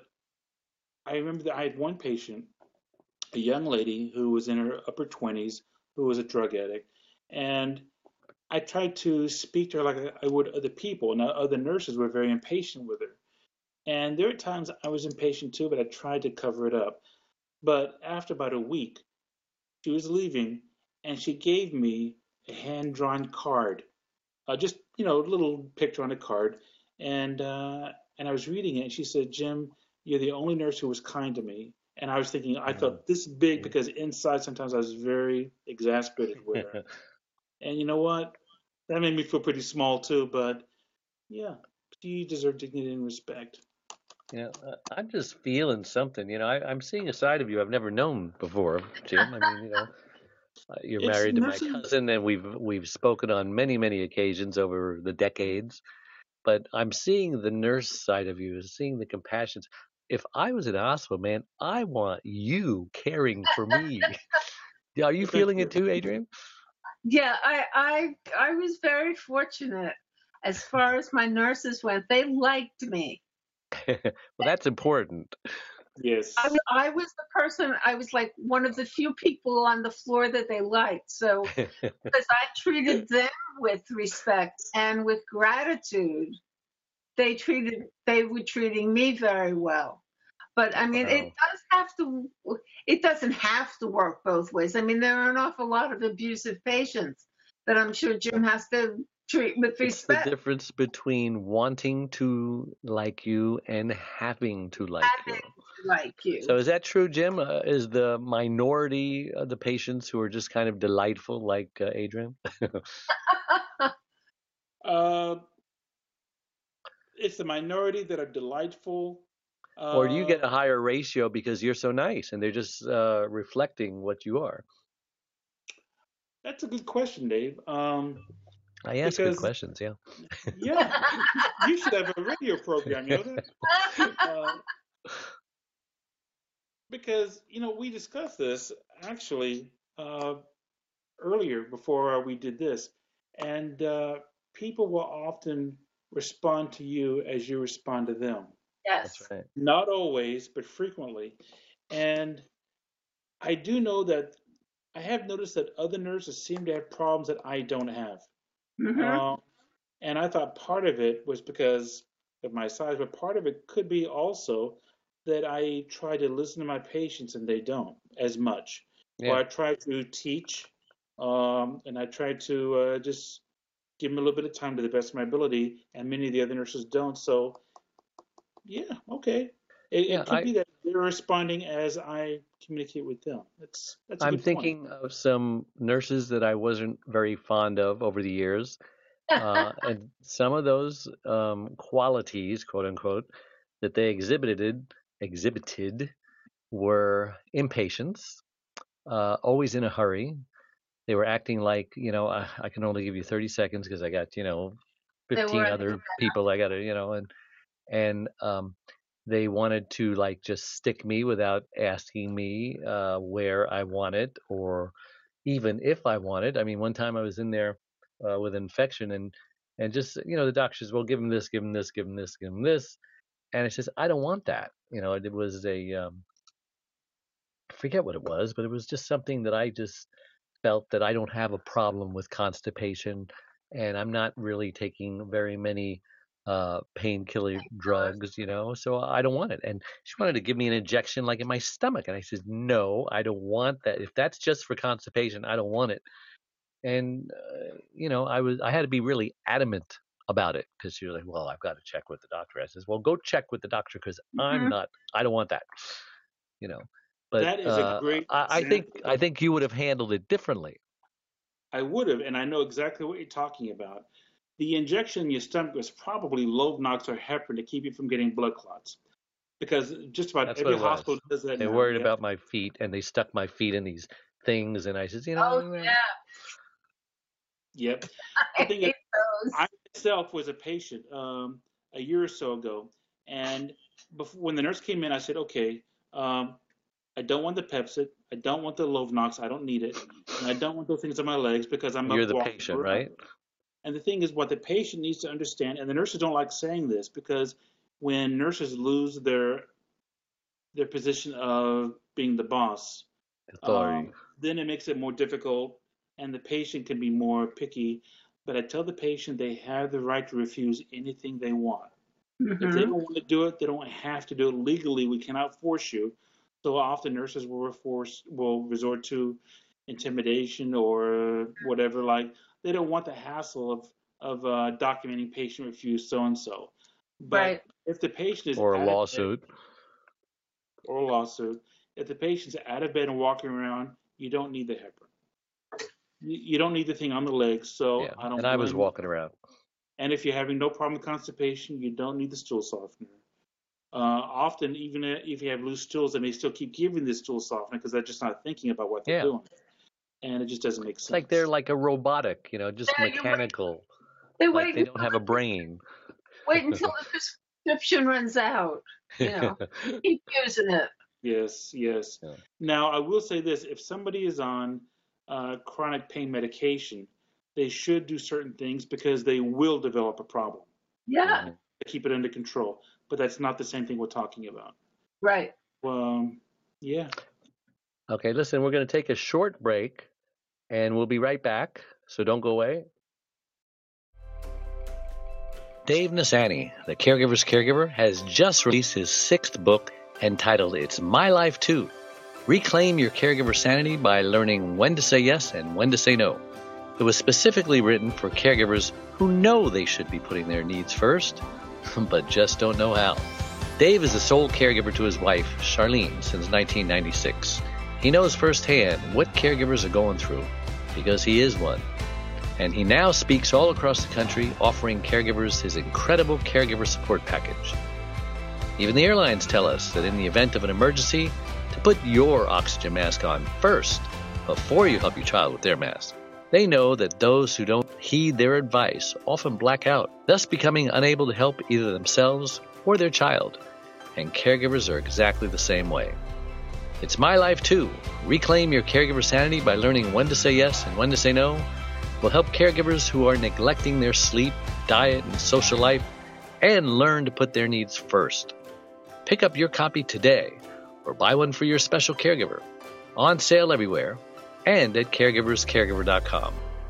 S6: I remember that I had one patient, a young lady who was in her upper twenties, who was a drug addict, and I tried to speak to her like I would other people. Now, other nurses were very impatient with her. And there were times I was impatient too, but I tried to cover it up. But after about a week, she was leaving and she gave me a hand drawn card, uh, just, you know, a little picture on a card. And, uh, and I was reading it and she said, Jim, you're the only nurse who was kind to me. And I was thinking, I felt this big because inside sometimes I was very exasperated with her. And you know what? That made me feel pretty small too, but yeah, you deserve dignity and respect.
S3: You know, uh, I'm just feeling something. You know, I, I'm seeing a side of you I've never known before, Jim. I mean, you know, uh, you're
S6: It's
S3: married to my
S6: nursing.
S3: cousin, and we've we've spoken on many, many occasions over the decades. But I'm seeing the nurse side of you, seeing the compassion. If I was in a hospital, man, I want you caring for me. Are you
S6: Well, thank
S3: feeling it
S6: you.
S3: too, Adrian?
S2: Yeah, I I I was very fortunate as far as my nurses went. They liked me.
S3: Well, that's important.
S6: Yes.
S2: I, was- I was the person, I was like one of the few people on the floor that they liked. So, because I treated them with respect and with gratitude, they treated, they were treating me very well. But I mean, it
S3: Wow.
S2: does have to, it doesn't have to work both ways. I mean, there are an awful lot of abusive patients that I'm sure Jim has to treat with
S3: It's the
S2: respect.
S3: difference between wanting to like you and having to like you.
S2: Having to like you.
S3: So is that true, Jim? Uh, is the minority of the patients who are just kind of delightful, like uh, Adrian?
S6: Uh, it's the minority that are delightful.
S3: Or do you get
S6: Uh,
S3: a higher ratio because you're so nice and they're just uh, reflecting what you are?
S6: that's a good question, Dave. Um,
S3: I ask good
S6: because
S3: questions, yeah.
S6: yeah, you should have a radio program, you know that? Uh, because you know we discussed this actually uh, earlier before we did this, and uh, people will often respond to you as you respond to them.
S2: Yes.
S3: That's right.
S6: Not always, but frequently. And I do know that I have noticed that other nurses seem to have problems that I don't have.
S2: Mm-hmm.
S6: Uh, and I thought part of it was because of my size, but part of it could be also that I try to listen to my patients and they don't as much. Or
S3: Yeah.
S6: I try to teach, um, and I try to uh, just give them a little bit of time to the best of my ability, and many of the other nurses don't. So, yeah, okay. It,
S3: Yeah,
S6: it could
S3: I,
S6: be that they're responding as I communicate with them. That's that's a
S3: I'm
S6: good point.
S3: thinking of some nurses that I wasn't very fond of over the years. Uh, and some of those um, qualities, quote unquote, that they exhibited exhibited were impatience, uh, always in a hurry. They were acting like, you know, I, I can only give you thirty seconds because I got, you know,
S2: They
S3: fifteen
S2: were,
S3: other people I got to, you know, and and um, they wanted to like just stick me without asking me uh, where I wanted or even if I wanted. I mean, one time I was in there uh, with infection and and just you know the doctor says, well, give him this, give him this, give him this, give him this, and it says I don't want that. You know, it was a um, I forget what it was, but it was just something that I just felt that I don't have a problem with constipation, and I'm not really taking very many uh, painkiller drugs, you know, so I don't want it. And she wanted to give me an injection like in my stomach, and I said, no, I don't want that. If that's just for constipation, I don't want it. And uh, you know, I was I had to be really adamant about it because she was like, well, I've got to check with the doctor. I says, well, go check with the doctor because I'm
S2: Mhm.
S3: not. I don't want that, you know. But
S6: That is a
S3: uh,
S6: great
S3: I, I think
S6: example.
S3: I think you would have handled it differently.
S6: I would have, and I know exactly what you're talking about. The injection in your stomach was probably Lovenox or heparin to keep you from getting blood clots, because just about
S3: That's what
S6: every
S3: it was.
S6: hospital does that
S3: They
S6: now.
S3: worried
S6: Yep.
S3: about my feet, and they stuck my feet in these things, and I said, you
S2: Oh,
S3: know,
S2: yeah.
S6: Yep. The thing is, I myself was a patient um, a year or so ago, and before, when the nurse came in, I said, okay, um, I don't want the Pepcid, I don't want the Lovenox, I don't need it, and I don't want those things on my legs because I'm
S3: You're
S6: up
S3: the
S6: walking
S3: patient,
S6: around.
S3: right?
S6: And the thing is, what the patient needs to understand, and the nurses don't like saying this because when nurses lose their their position of being the boss,
S3: Authority.
S6: um, then it makes it more difficult, and the patient can be more picky. But I tell the patient they have the right to refuse anything they want. If they
S2: Mm-hmm.
S6: don't want to do it, they don't have to do it legally. We cannot force you. So often nurses will force will resort to intimidation or whatever. Like they don't want the hassle of of uh, documenting patient refused so and so. But
S2: Right.
S6: if the patient is
S3: Or a
S6: out of bed,
S3: lawsuit.
S6: or a lawsuit, if the patient's out of bed and walking around, you don't need the heparin. You, you don't need the thing on the legs. So
S3: Yeah.
S6: I don't
S3: And I was
S6: blame you.
S3: walking around.
S6: And if you're having no problem with constipation, you don't need the stool softener. Uh, often, even if you have loose stools, they may still keep giving the stool softener because they're just not thinking about what they're
S3: Yeah.
S6: doing, and it just doesn't make
S3: It's
S6: sense.
S3: like they're like a robotic, you know, just
S2: Yeah, you're right.
S3: mechanical.
S2: They
S3: Like
S2: wait
S3: they don't have a brain.
S2: wait until the prescription runs out. You know, keep using it.
S6: Yes, yes.
S3: Yeah.
S6: Now, I will say this: if somebody is on uh, chronic pain medication, they should do certain things because they will develop a problem
S2: Yeah.
S3: Mhm.
S6: to keep it under control. But that's not the same thing we're talking about.
S2: Right.
S6: Um, yeah.
S3: Okay, listen, we're going to take a short break and we'll be right back. So don't go away. Dave Nasani, the Caregiver's Caregiver, has just released his sixth book entitled It's My Life Too. Reclaim your caregiver sanity by learning when to say yes and when to say no. It was specifically written for caregivers who know they should be putting their needs first, but just don't know how. Dave is the sole caregiver to his wife, Charlene, since nineteen ninety-six. He knows firsthand what caregivers are going through because he is one. And he now speaks all across the country, offering caregivers his incredible caregiver support package. Even the airlines tell us that in the event of an emergency, to put your oxygen mask on first before you help your child with their mask. They know that those who don't heed their advice often black out, thus becoming unable to help either themselves or their child. And caregivers are exactly the same way. It's My Life Too. Reclaim your caregiver sanity by learning when to say yes and when to say no. Will help caregivers who are neglecting their sleep, diet, and social life and learn to put their needs first. Pick up your copy today or buy one for your special caregiver. On sale everywhere and at caregivers caregiver dot com.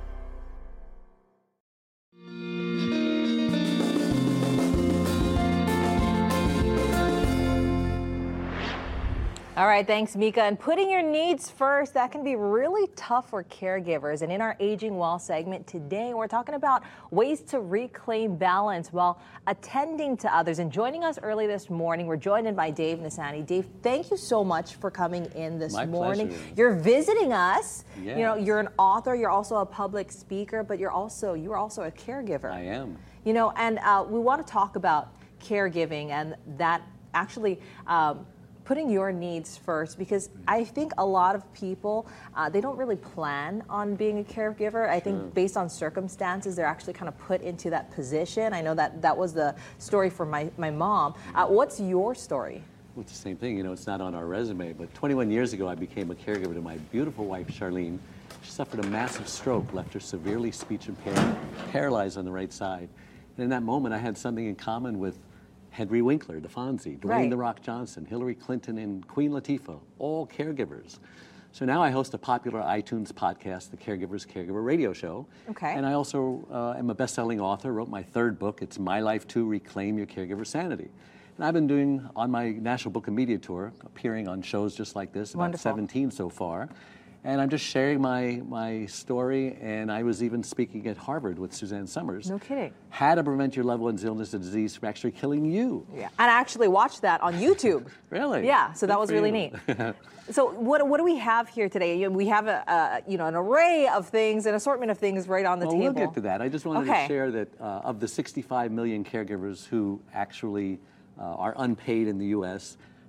S7: All right, thanks, Mika. And putting your needs first, that can be really tough for caregivers. And in our Aging Well segment today, we're talking about ways to reclaim balance while attending to others. And joining us early this morning, we're joined in by Dave Nasani. Dave, thank you so much for coming in this
S8: My
S7: morning.
S8: pleasure.
S7: You're visiting us.
S8: Yeah.
S7: You know, you're an author, you're also a public speaker, but you're also you're also a caregiver.
S8: I am.
S7: You know, and uh, we want to talk about caregiving and that actually um, putting your needs first, because I think a lot of people, uh, they don't really plan on being a caregiver. I think based on circumstances, they're actually kind of put into that position. I know that that was the story for my, my mom. Uh, what's your story?
S8: Well, it's the same thing. You know, it's not on our resume, but twenty-one years ago, I became a caregiver to my beautiful wife, Charlene. She suffered a massive stroke, left her severely speech impaired, paralyzed on the right side. And in that moment, I had something in common with Henry Winkler, the Fonzie, Dwayne
S7: Right.
S8: "The Rock" Johnson, Hillary Clinton, and Queen Latifah, all caregivers. So now I host a popular iTunes podcast, The Caregiver's Caregiver Radio Show.
S7: Okay.
S8: And I also uh, am a best-selling author, wrote my third book, It's My Life Too, Reclaim Your Caregiver Sanity. And I've been doing, on my National Book and Media Tour, appearing on shows just like this, about
S7: Wonderful.
S8: seventeen so far. And I'm just sharing my, my story, and I was even speaking at Harvard with Suzanne Summers.
S7: No kidding.
S8: How to prevent your loved one's illness or disease from actually killing you.
S7: Yeah, and I actually watched that on YouTube.
S8: Really?
S7: Yeah, so that
S8: Good
S7: was
S8: for
S7: really
S8: you.
S7: neat. So what what do we have here today? You know, we have a, a you know an array of things, an assortment of things right on the
S8: Well,
S7: table.
S8: we'll get to that. I just wanted
S7: Okay.
S8: to share that uh, of the sixty-five million caregivers who actually uh, are unpaid in the U S,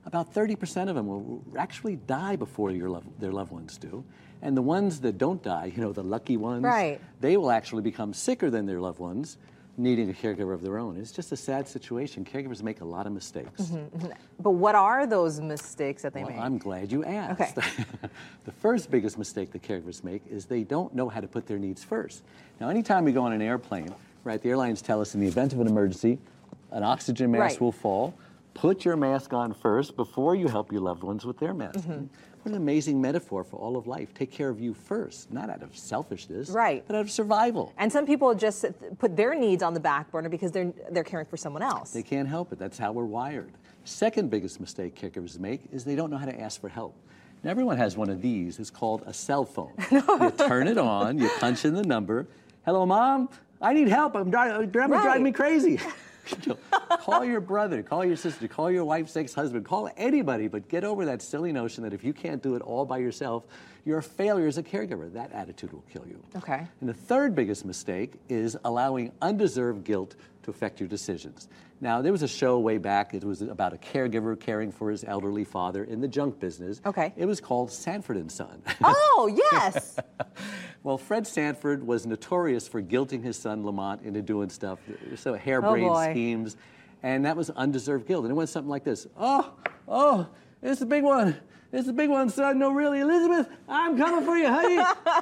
S8: about thirty percent of them will actually die before your lov their loved ones do. And the ones that don't die, you know, the lucky ones,
S7: right.
S8: they will actually become sicker than their loved ones, needing a caregiver of their own. It's just a sad situation. Caregivers make a lot of mistakes.
S7: Mm-hmm, mm-hmm. But what are those mistakes that they
S8: well,
S7: make?
S8: I'm glad you asked.
S7: Okay.
S8: The first biggest mistake that caregivers make is they don't know how to put their needs first. Now, anytime we go on an airplane, right, the airlines tell us in the event of an emergency, an oxygen mask
S7: right.
S8: will fall. Put your mask on first before you help your loved ones with their mask.
S7: Mm-hmm.
S8: What an amazing metaphor for all of life. Take care of you first, not out of selfishness,
S7: right.
S8: but out of survival.
S7: And some people just put their needs on the back burner because they're, they're caring for someone else.
S8: They can't help it. That's how we're wired. Second biggest mistake caregivers make is they don't know how to ask for help. Now, everyone has one of these. It's called a cell phone. You turn it on, you punch in the number. Hello, Mom. I need help. I'm driving, Grandma's
S7: right.
S8: driving me crazy. You know, call your brother, call your sister, call your wife's ex-husband, call anybody, but get over that silly notion that if you can't do it all by yourself, you're a failure as a caregiver. That attitude will kill you.
S7: Okay.
S8: And the third biggest mistake is allowing undeserved guilt to affect your decisions. Now, there was a show way back. It was about a caregiver caring for his elderly father in the junk business.
S7: Okay.
S8: It was called Sanford and Son.
S7: Oh, yes.
S8: Well, Fred Sanford was notorious for guilting his son Lamont into doing stuff, so harebrained
S7: oh
S8: schemes, and that was undeserved guilt. And it went something like this: "Oh, oh, it's a big one. It's a big one, son. No, really, Elizabeth, I'm coming for you, honey."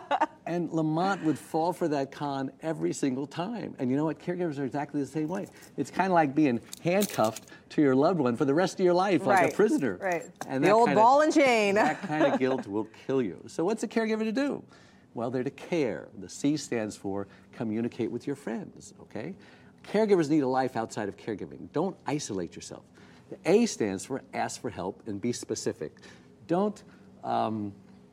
S8: And Lamont would fall for that con every single time. And you know what? Caregivers are exactly the same way. It's kind of like being handcuffed to your loved one for the rest of your life,
S7: right.
S8: like a prisoner.
S7: Right.
S8: And
S7: the
S8: that
S7: old
S8: kind of,
S7: ball and chain.
S8: That kind of guilt will kill you. So what's a caregiver to do? Well, they're to care. The C stands for communicate with your friends, okay? Caregivers need a life outside of caregiving. Don't isolate yourself. The A stands for ask for help and be specific. Don't, um,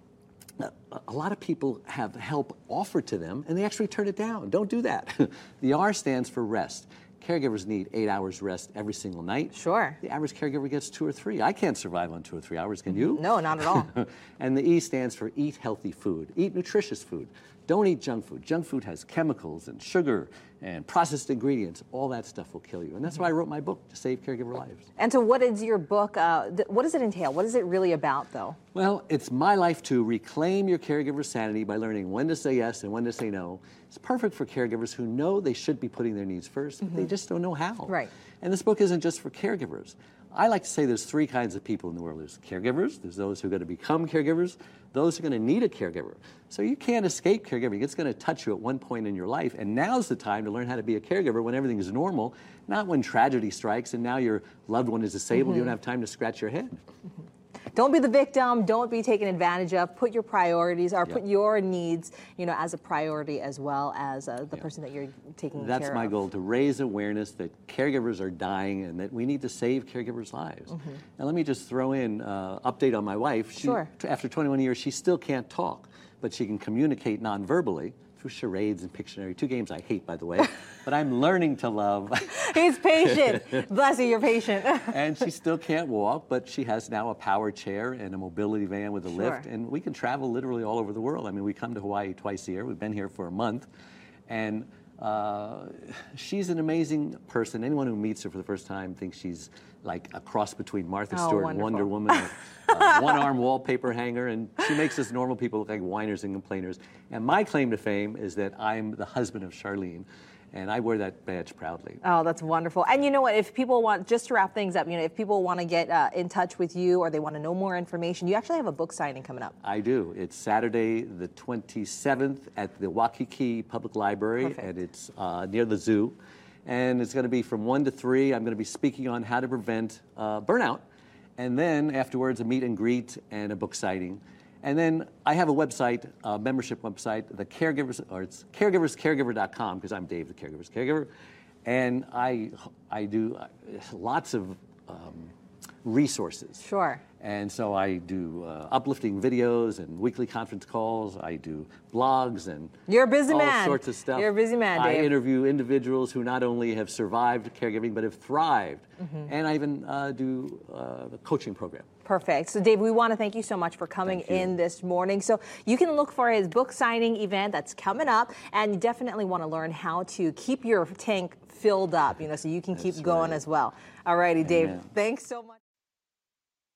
S8: a lot of people have help offered to them and they actually turn it down. Don't do that. The R stands for rest. Caregivers need eight hours rest every single night.
S7: Sure.
S8: The average caregiver gets two or three. I can't survive on two or three hours, can you?
S7: No, not at all.
S8: And the E stands for eat healthy food. Eat nutritious food. Don't eat junk food. Junk food has chemicals and sugar and processed ingredients. All that stuff will kill you. And that's why I wrote my book, to save caregiver lives.
S7: And so what is your book, uh, th what does it entail? What is it really about, though?
S8: Well, it's my life to reclaim your caregiver sanity by learning when to say yes and when to say no. It's perfect for caregivers who know they should be putting their needs first, but mm-hmm. they just don't know how.
S7: Right.
S8: And this book isn't just for caregivers. I like to say there's three kinds of people in the world. There's caregivers, there's those who are going to become caregivers, those who are going to need a caregiver. So you can't escape caregiving. It's going to touch you at one point in your life, and now's the time to learn how to be a caregiver when everything is normal, not when tragedy strikes and now your loved one is disabled, mm-hmm. you don't have time to scratch your head.
S7: Mm-hmm. Don't be the victim. Don't be taken advantage of. Put your priorities or yep. put your needs, you know, as a priority as well as uh, the yep. person that you're taking
S8: That's
S7: care of.
S8: That's my goal, to raise awareness that caregivers are dying and that we need to save caregivers' lives. Mm-hmm. Now, let me just throw in an uh, update on my wife. She,
S7: sure.
S8: After twenty-one years, she still can't talk, but she can communicate non-verbally through charades and Pictionary, two games I hate, by the way, but I'm learning to love.
S7: He's patient. Bless you, you're patient.
S8: And she still can't walk, but she has now a power chair and a mobility van with a
S7: sure.
S8: lift, and we can travel literally all over the world. I mean, we come to Hawaii twice a year. We've been here for a month, and uh, she's an amazing person. Anyone who meets her for the first time thinks she's like a cross between Martha
S7: oh,
S8: Stewart
S7: wonderful.
S8: and Wonder Woman, a uh, one-arm wallpaper hanger, and she makes us normal people look like whiners and complainers. And my claim to fame is that I'm the husband of Charlene, and I wear that badge proudly.
S7: Oh, that's wonderful. And you know what, if people want, just to wrap things up, you know, if people want to get uh, in touch with you or they want to know more information, you actually have a book signing coming up.
S8: I do. It's Saturday the twenty-seventh at the Waikiki Public Library,
S7: Perfect.
S8: And it's uh, near the zoo. And it's going to be from one to three. I'm going to be speaking on how to prevent uh, burnout. And then afterwards, a meet and greet and a book signing. And then I have a website, a membership website, the Caregivers, or it's caregivers caregiver dot com, because I'm Dave, the Caregiver's Caregiver. And I, I do lots of um, resources.
S7: Sure.
S8: And so I do uh, uplifting videos and weekly conference calls. I do blogs and
S7: You're a busy
S8: all
S7: man.
S8: sorts of stuff.
S7: You're a busy man, Dave.
S8: I interview individuals who not only have survived caregiving, but have thrived. Mm-hmm. And I even uh, do uh, a coaching program.
S7: Perfect. So, Dave, we want to thank you so much for coming in this morning. So you can look for his book signing event that's coming up, and you definitely want to learn how to keep your tank filled up, you know, so you can
S8: That's
S7: keep going
S8: right.
S7: as well. All righty, Dave.
S8: Amen.
S7: Thanks so much.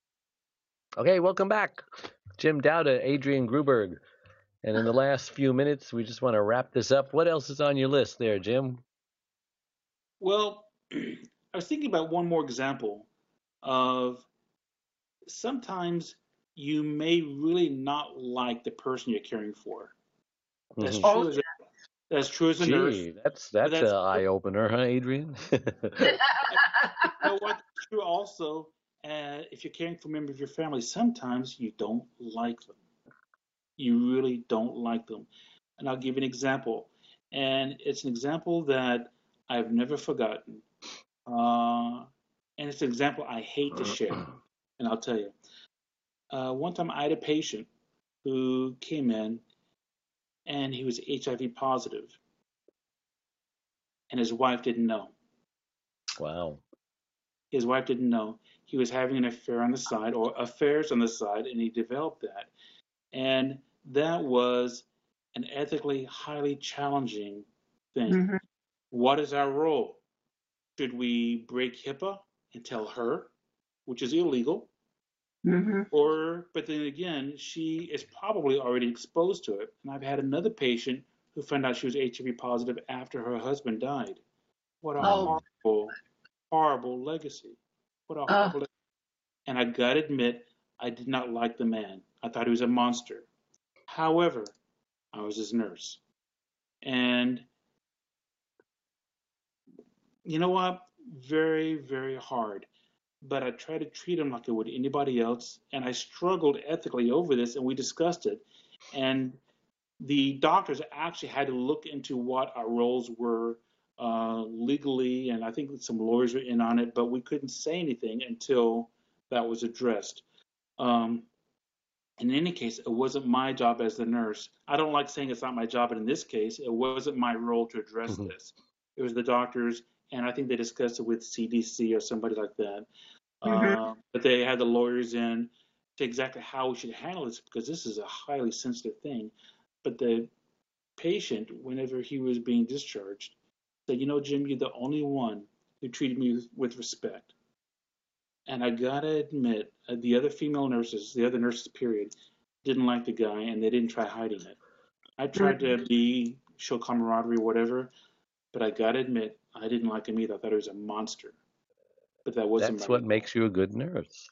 S3: Okay, welcome back. Jim Dowda, Adrian Gruberg. And in the last few minutes, we just want to wrap this up. What else is on your list there, Jim?
S6: Well, I was thinking about one more example of sometimes you may really not like the person you're caring for. That's
S3: Mhm.
S6: true as a, that's true as a nurse.
S3: Gee, that's
S6: but
S3: that's
S6: that's
S3: an eye opener, huh, Adrian?
S6: you know what? It's true also. Uh, if you're caring for a member of your family, sometimes you don't like them. You really don't like them. And I'll give you an example. And it's an example that I've never forgotten. Uh, and it's an example I hate to share. And I'll tell you. Uh, one time I had a patient who came in and he was H I V positive, and his wife didn't know.
S3: Wow.
S6: His wife didn't know. He was having an affair on the side, or affairs on the side, and he developed that. And that was an ethically highly challenging thing.
S2: Mm-hmm.
S6: What is our role? Should we break HIPAA and tell her, which is illegal?
S2: Mm-hmm.
S6: Or, but then again, she is probably already exposed to it. And I've had another patient who found out she was H I V positive after her husband died. What a
S2: Oh.
S6: horrible, horrible legacy. What a
S2: Oh.
S6: horrible legacy. And I gotta admit, I did not like the man. I thought he was a monster. However, I was his nurse. And you know what? Very, very hard. But I tried to treat him like I would anybody else. And I struggled ethically over this, and we discussed it. And the doctors actually had to look into what our roles were uh, legally, and I think some lawyers were in on it, but we couldn't say anything until that was addressed. Um, in any case, it wasn't my job as the nurse. I don't like saying it's not my job, but in this case, it wasn't my role to address
S3: Mhm.
S6: this. It was the doctors, and I think they discussed it with C D C or somebody like that.
S2: Mm-hmm.
S6: Uh, but they had the lawyers in to exactly how we should handle this, because this is a highly sensitive thing. But the patient, whenever he was being discharged, said, you know, Jim, you're the only one who treated me with, with respect. And I gotta admit, uh, the other female nurses, the other nurses, period, didn't like the guy, and they didn't try hiding it. I tried to be, show camaraderie, whatever, but I gotta admit, I didn't like him either. I thought he was a monster. But that wasn't
S3: That's
S6: my
S3: what
S6: role.
S3: makes you a good nurse.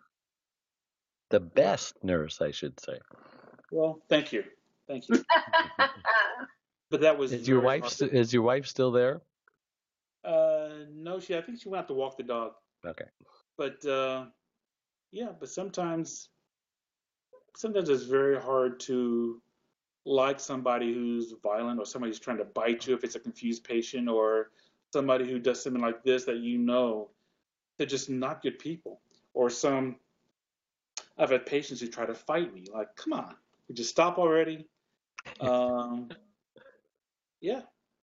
S3: The best nurse, I should say.
S6: Well, thank you. Thank you. But that was
S3: Is your
S6: very
S3: wife
S6: hard.
S3: st- is your wife still there?
S6: Uh, no, she. I think she went out to walk the dog.
S3: Okay.
S6: But uh, yeah, but sometimes, sometimes it's very hard to like somebody who's violent, or somebody who's trying to bite you if it's a confused patient, or somebody who does something like this that you know they're just not good people. Or some, I've had patients who try to fight me. Like, come on, would you stop already? Um, yeah,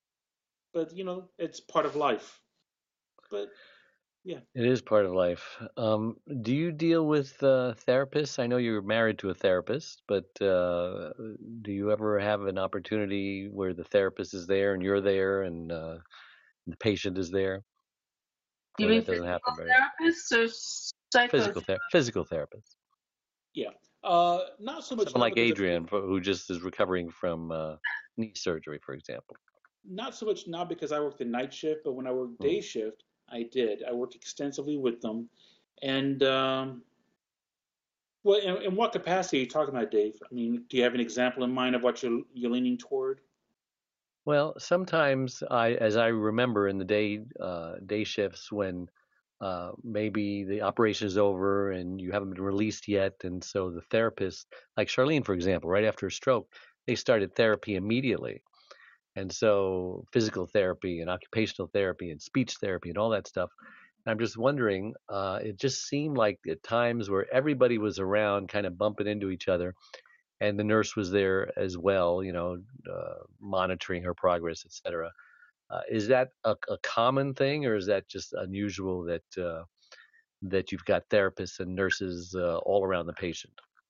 S6: but you know, it's part of life. But yeah.
S3: It is part of life. Um, do you deal with uh, therapists? I know you're married to a therapist, but uh, do you ever have an opportunity where the therapist is there and you're there and uh, the patient is there?
S2: You
S3: Or
S2: mean
S3: that doesn't
S2: physical
S3: happen very often?
S2: therapists or psycho?
S3: Physical ther- physical therapist.
S6: Yeah, uh, not so much
S3: Someone
S6: now
S3: like
S6: because of,
S3: Adrian, for- who just is recovering from uh, knee surgery, for example.
S6: not so much now because I work the night shift, but when I worked
S3: Hmm.
S6: day shift, I did. I worked extensively with them, and um, well, in, in what capacity are you talking about, Dave? I mean, do you have an example in mind of what you're you're leaning toward?
S3: Well, sometimes I, as I remember in the day uh, day shifts when uh, maybe the operation is over and you haven't been released yet, and so the therapist, like Charlene, for example, right after a stroke, they started therapy immediately, and so physical therapy and occupational therapy and speech therapy and all that stuff. And I'm just wondering, uh, it just seemed like at times where everybody was around, kind of bumping into each other, and the nurse was there as well, you know, uh, monitoring her progress, et cetera. Uh, is that a, a common thing, or is that just unusual that uh, that you've got therapists and nurses uh, all around the patient?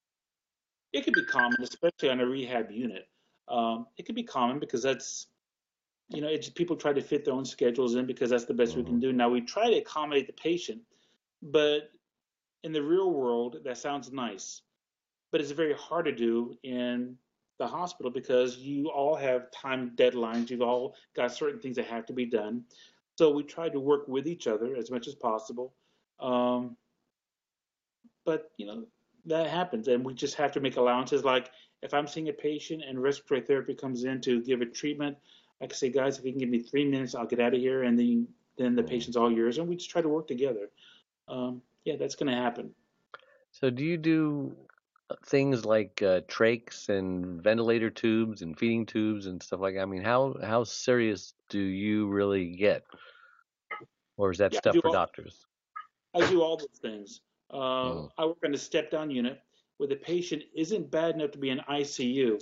S6: It could be common, especially on a rehab unit. Um, it could be common because that's, you know, it's people try to fit their own schedules in because that's the best we
S3: Mm-hmm.
S6: can do. Now we try to accommodate the patient, but in the real world, that sounds nice, but it's very hard to do in the hospital because you all have time deadlines. You've all got certain things that have to be done. So we try to work with each other as much as possible. Um, but, you know, that happens, and we just have to make allowances. Like if I'm seeing a patient and respiratory therapy comes in to give a treatment, I can say, guys, if you can give me three minutes, I'll get out of here, and then then the patient's all yours, and we just try to work together. Um, yeah, that's going to happen.
S3: So do you do things like uh, trachs and ventilator tubes and feeding tubes and stuff like that? I mean, how how serious do you really get, or is that
S6: Yeah, I
S3: stuff
S6: do
S3: for
S6: all,
S3: doctors?
S6: I do all those things. Uh,
S3: Mm.
S6: I work on a step-down unit where the patient isn't bad enough to be in I C U,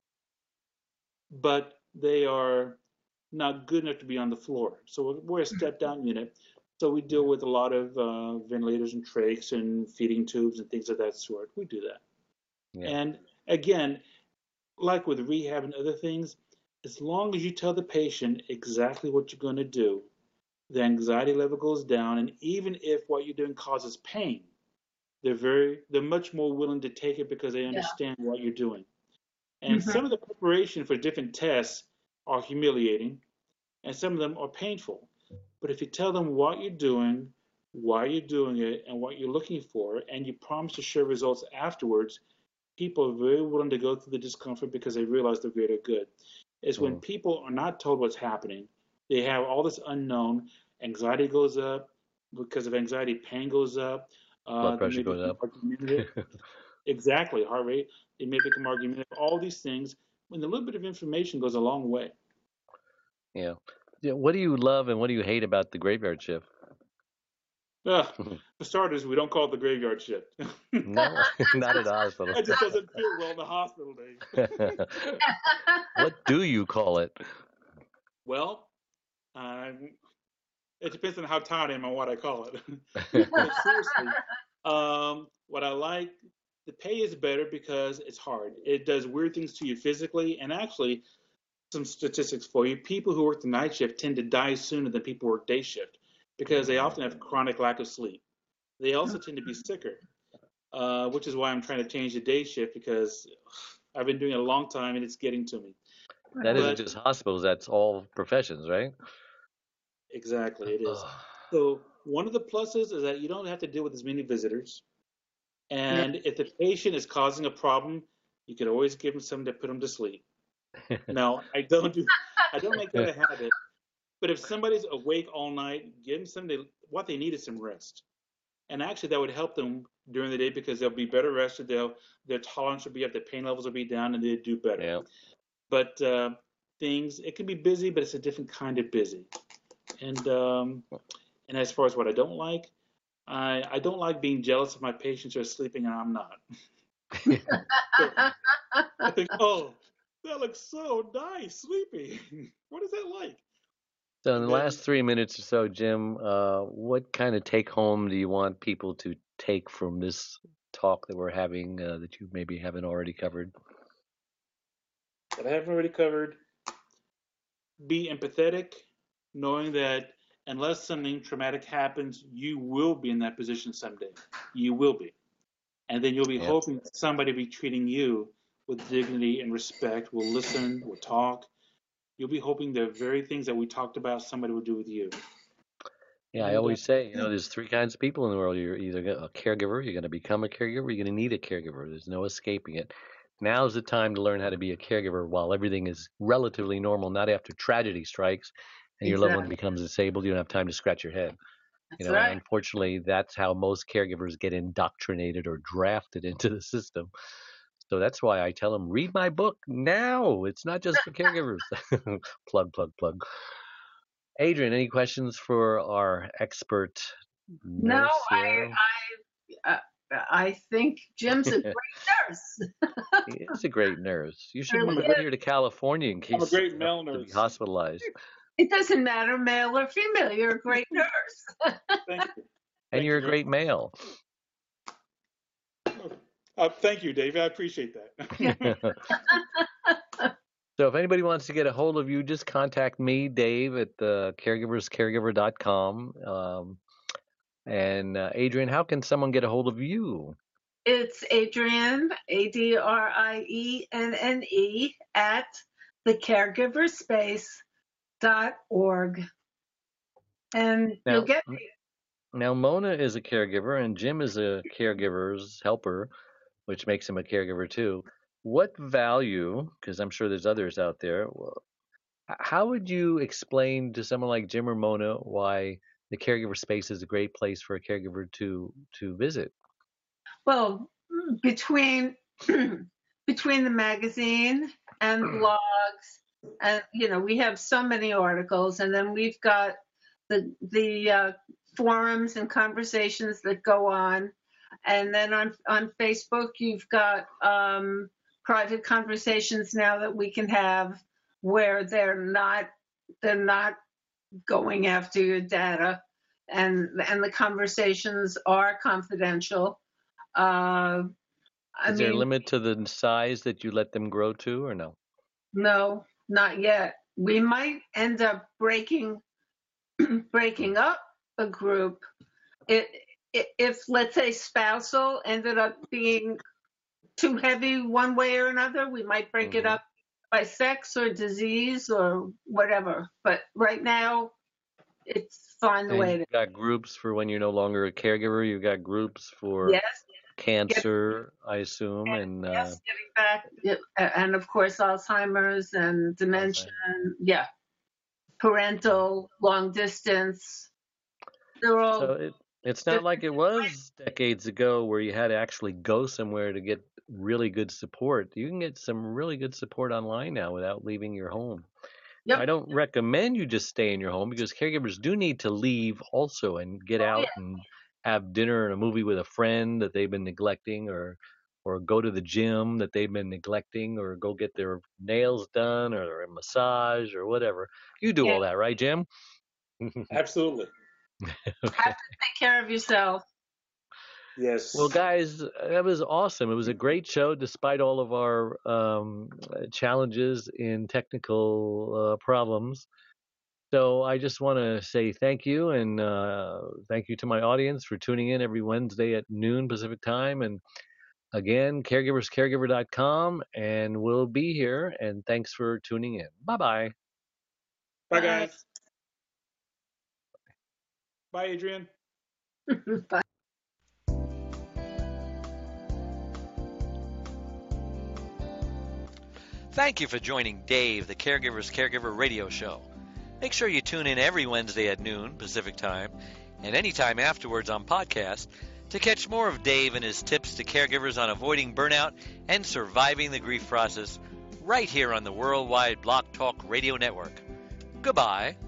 S6: but they are not good enough to be on the floor. So we're a step-down unit. So we deal with a lot of uh, ventilators and trachs and feeding tubes and things of that sort. We do that.
S3: Yeah.
S6: And again, like with rehab and other things, as long as you tell the patient exactly what you're going to do, the anxiety level goes down. And even if what you're doing causes pain, they're very, they're much more willing to take it because they understand what you're doing. And
S9: Mhm.
S6: some of the preparation for different tests are humiliating, and some of them are painful. But if you tell them what you're doing, why you're doing it, and what you're looking for, and you promise to share results afterwards, people are very willing to go through the discomfort because they realize the greater good. It's when
S3: Mm.
S6: people are not told what's happening, they have all this unknown, anxiety goes up, because of anxiety, pain goes up, uh,
S3: Blood
S6: they
S3: pressure
S6: may
S3: goes
S6: become
S3: up.
S6: argumentative. Exactly, heart rate, they may become argumentative, all these things. When a little bit of information goes a long way.
S3: Yeah. Yeah. What do you love and what do you hate about the graveyard shift?
S6: Ugh, for starters, we don't call it the graveyard shift.
S3: No, not at a hospital.
S6: That just doesn't fit well in the hospital, Dave.
S3: What do you call it?
S6: Well, um, it depends on how tired I am and what I call it. But seriously, um, what I like, the pay is better because it's hard. It does weird things to you physically, and actually, some statistics for you. People who work the night shift tend to die sooner than people who work day shift because they often have chronic lack of sleep. They also tend to be sicker, uh, which is why I'm trying to change the day shift because I've been doing it a long time and it's getting to me.
S3: That isn't
S6: But
S3: just hospitals, that's all professions, right?
S6: exactly, it is.
S3: Ugh.
S6: So one of the pluses is that you don't have to deal with as many visitors. And if the patient is causing a problem, you can always give them something to put them to sleep. Now, I don't do, I don't make that a habit. But if somebody's awake all night, give them something. To, what they need is some rest. And actually, that would help them during the day because they'll be better rested. They'll their tolerance will be up, their pain levels will be down, and they do better.
S3: Yeah.
S6: But uh, things, it can be busy, but it's a different kind of busy. And um, and as far as what I don't like, I I don't like being jealous if my patients are sleeping and I'm not. So I think, oh, that looks so nice, sleepy. What is that like?
S3: So in
S6: And
S3: the
S6: then,
S3: last three minutes or so, Jim, uh, what kind of take home do you want people to take from this talk that we're having uh, that you maybe haven't already covered?
S6: what I haven't already covered, be empathetic, knowing that unless something traumatic happens, you will be in that position someday. You will be. And then you'll be
S3: Yeah.
S6: hoping that somebody will be treating you with dignity and respect, will listen, will talk. You'll be hoping the very things that we talked about, somebody will do with you.
S3: Yeah, I
S6: And uh,
S3: always say, you know, there's three kinds of people in the world. You're either a caregiver, you're going to become a caregiver, you're going to need a caregiver. There's no escaping it. Now's the time to learn how to be a caregiver while everything is relatively normal, not after tragedy strikes and your loved one
S9: Exactly.
S3: becomes disabled. You don't have time to scratch your head. You
S9: That's
S3: know, and
S9: right.
S3: unfortunately, that's how most caregivers get indoctrinated or drafted into the system. So that's why I tell them, read my book now. It's not just for caregivers. Plug, plug, plug. Adrian, any questions for our expert
S9: No,
S3: nurse
S9: I
S3: here?
S9: I uh, I think Jim's a great nurse.
S3: He is a great nurse. You should
S9: Really
S3: move
S6: I'm a
S3: in
S6: great,
S9: is.
S3: here to California in
S6: I'm a
S3: case
S6: great
S3: you
S6: male
S3: have to be
S6: nurse.
S3: hospitalized.
S9: It doesn't matter, male or female. You're a great nurse.
S6: Thank you.
S3: And
S6: Thank
S3: you're
S6: you
S3: a
S6: very
S3: great male.
S6: much. Uh, thank you, Dave. I appreciate that.
S3: So if anybody wants to get a hold of you, just contact me, Dave, at uh, caregivers caregiver dot com. Um, And uh, Adrienne, how can someone get a hold of you?
S9: It's Adrienne, A D R I E N N E, at the caregiver space dot org. And
S3: Now,
S9: you'll get me.
S3: Now, Mona is a caregiver, and Jim is a caregiver's helper, which makes him a caregiver too. What value, because I'm sure there's others out there, how would you explain to someone like Jim or Mona why the caregiver space is a great place for a caregiver to to visit?
S9: Well, between between the magazine and blogs, and you know, we have so many articles, and then we've got the the uh, forums and conversations that go on, and then on on Facebook, you've got um, private conversations now that we can have where they're not they're not going after your data, and and the conversations are confidential. Uh, I
S3: Is
S9: mean,
S3: there a limit to the size that you let them grow to, or no?
S9: No, not yet. We might end up breaking breaking up a group. It, it, if, let's say, spousal ended up being too heavy one way or another, we might break
S3: Mhm.
S9: it up by sex or disease or whatever. But right now, it's fine the
S3: And
S9: way it
S3: you've
S9: is.
S3: got groups for when you're no longer a caregiver. You've got groups for
S9: Yes,
S3: cancer, I assume, and uh,
S9: yes, getting back, yeah, and of course Alzheimer's and dementia. And, yeah, parental, long distance. They're all
S3: so it, it's not like it was decades ago where you had to actually go somewhere to get really good support. You can get some really good support online now without leaving your home.
S9: Yep.
S3: I don't recommend you just stay in your home because caregivers do need to leave also and get
S9: Oh,
S3: out
S9: yeah.
S3: and have dinner and a movie with a friend that they've been neglecting, or or go to the gym that they've been neglecting, or go get their nails done or a massage or whatever. You do
S9: Yeah.
S3: all that, right, Jim?
S6: Absolutely.
S9: Have to take care of yourself.
S6: Yes.
S3: Well, guys, that was awesome. It was a great show despite all of our um, challenges in technical uh, problems. So I just want to say thank you, and uh, thank you to my audience for tuning in every Wednesday at noon Pacific time. And again, caregivers caregiver dot com, and we'll be here. And thanks for tuning in. Bye-bye.
S6: Bye,
S9: Bye.
S6: guys. Bye, Adrienne.
S9: Bye.
S1: Thank you for joining Dave, the Caregiver's Caregiver radio show. Make sure you tune in every Wednesday at noon Pacific time and anytime afterwards on podcast to catch more of Dave and his tips to caregivers on avoiding burnout and surviving the grief process right here on the Worldwide Block Talk Radio Network. Goodbye.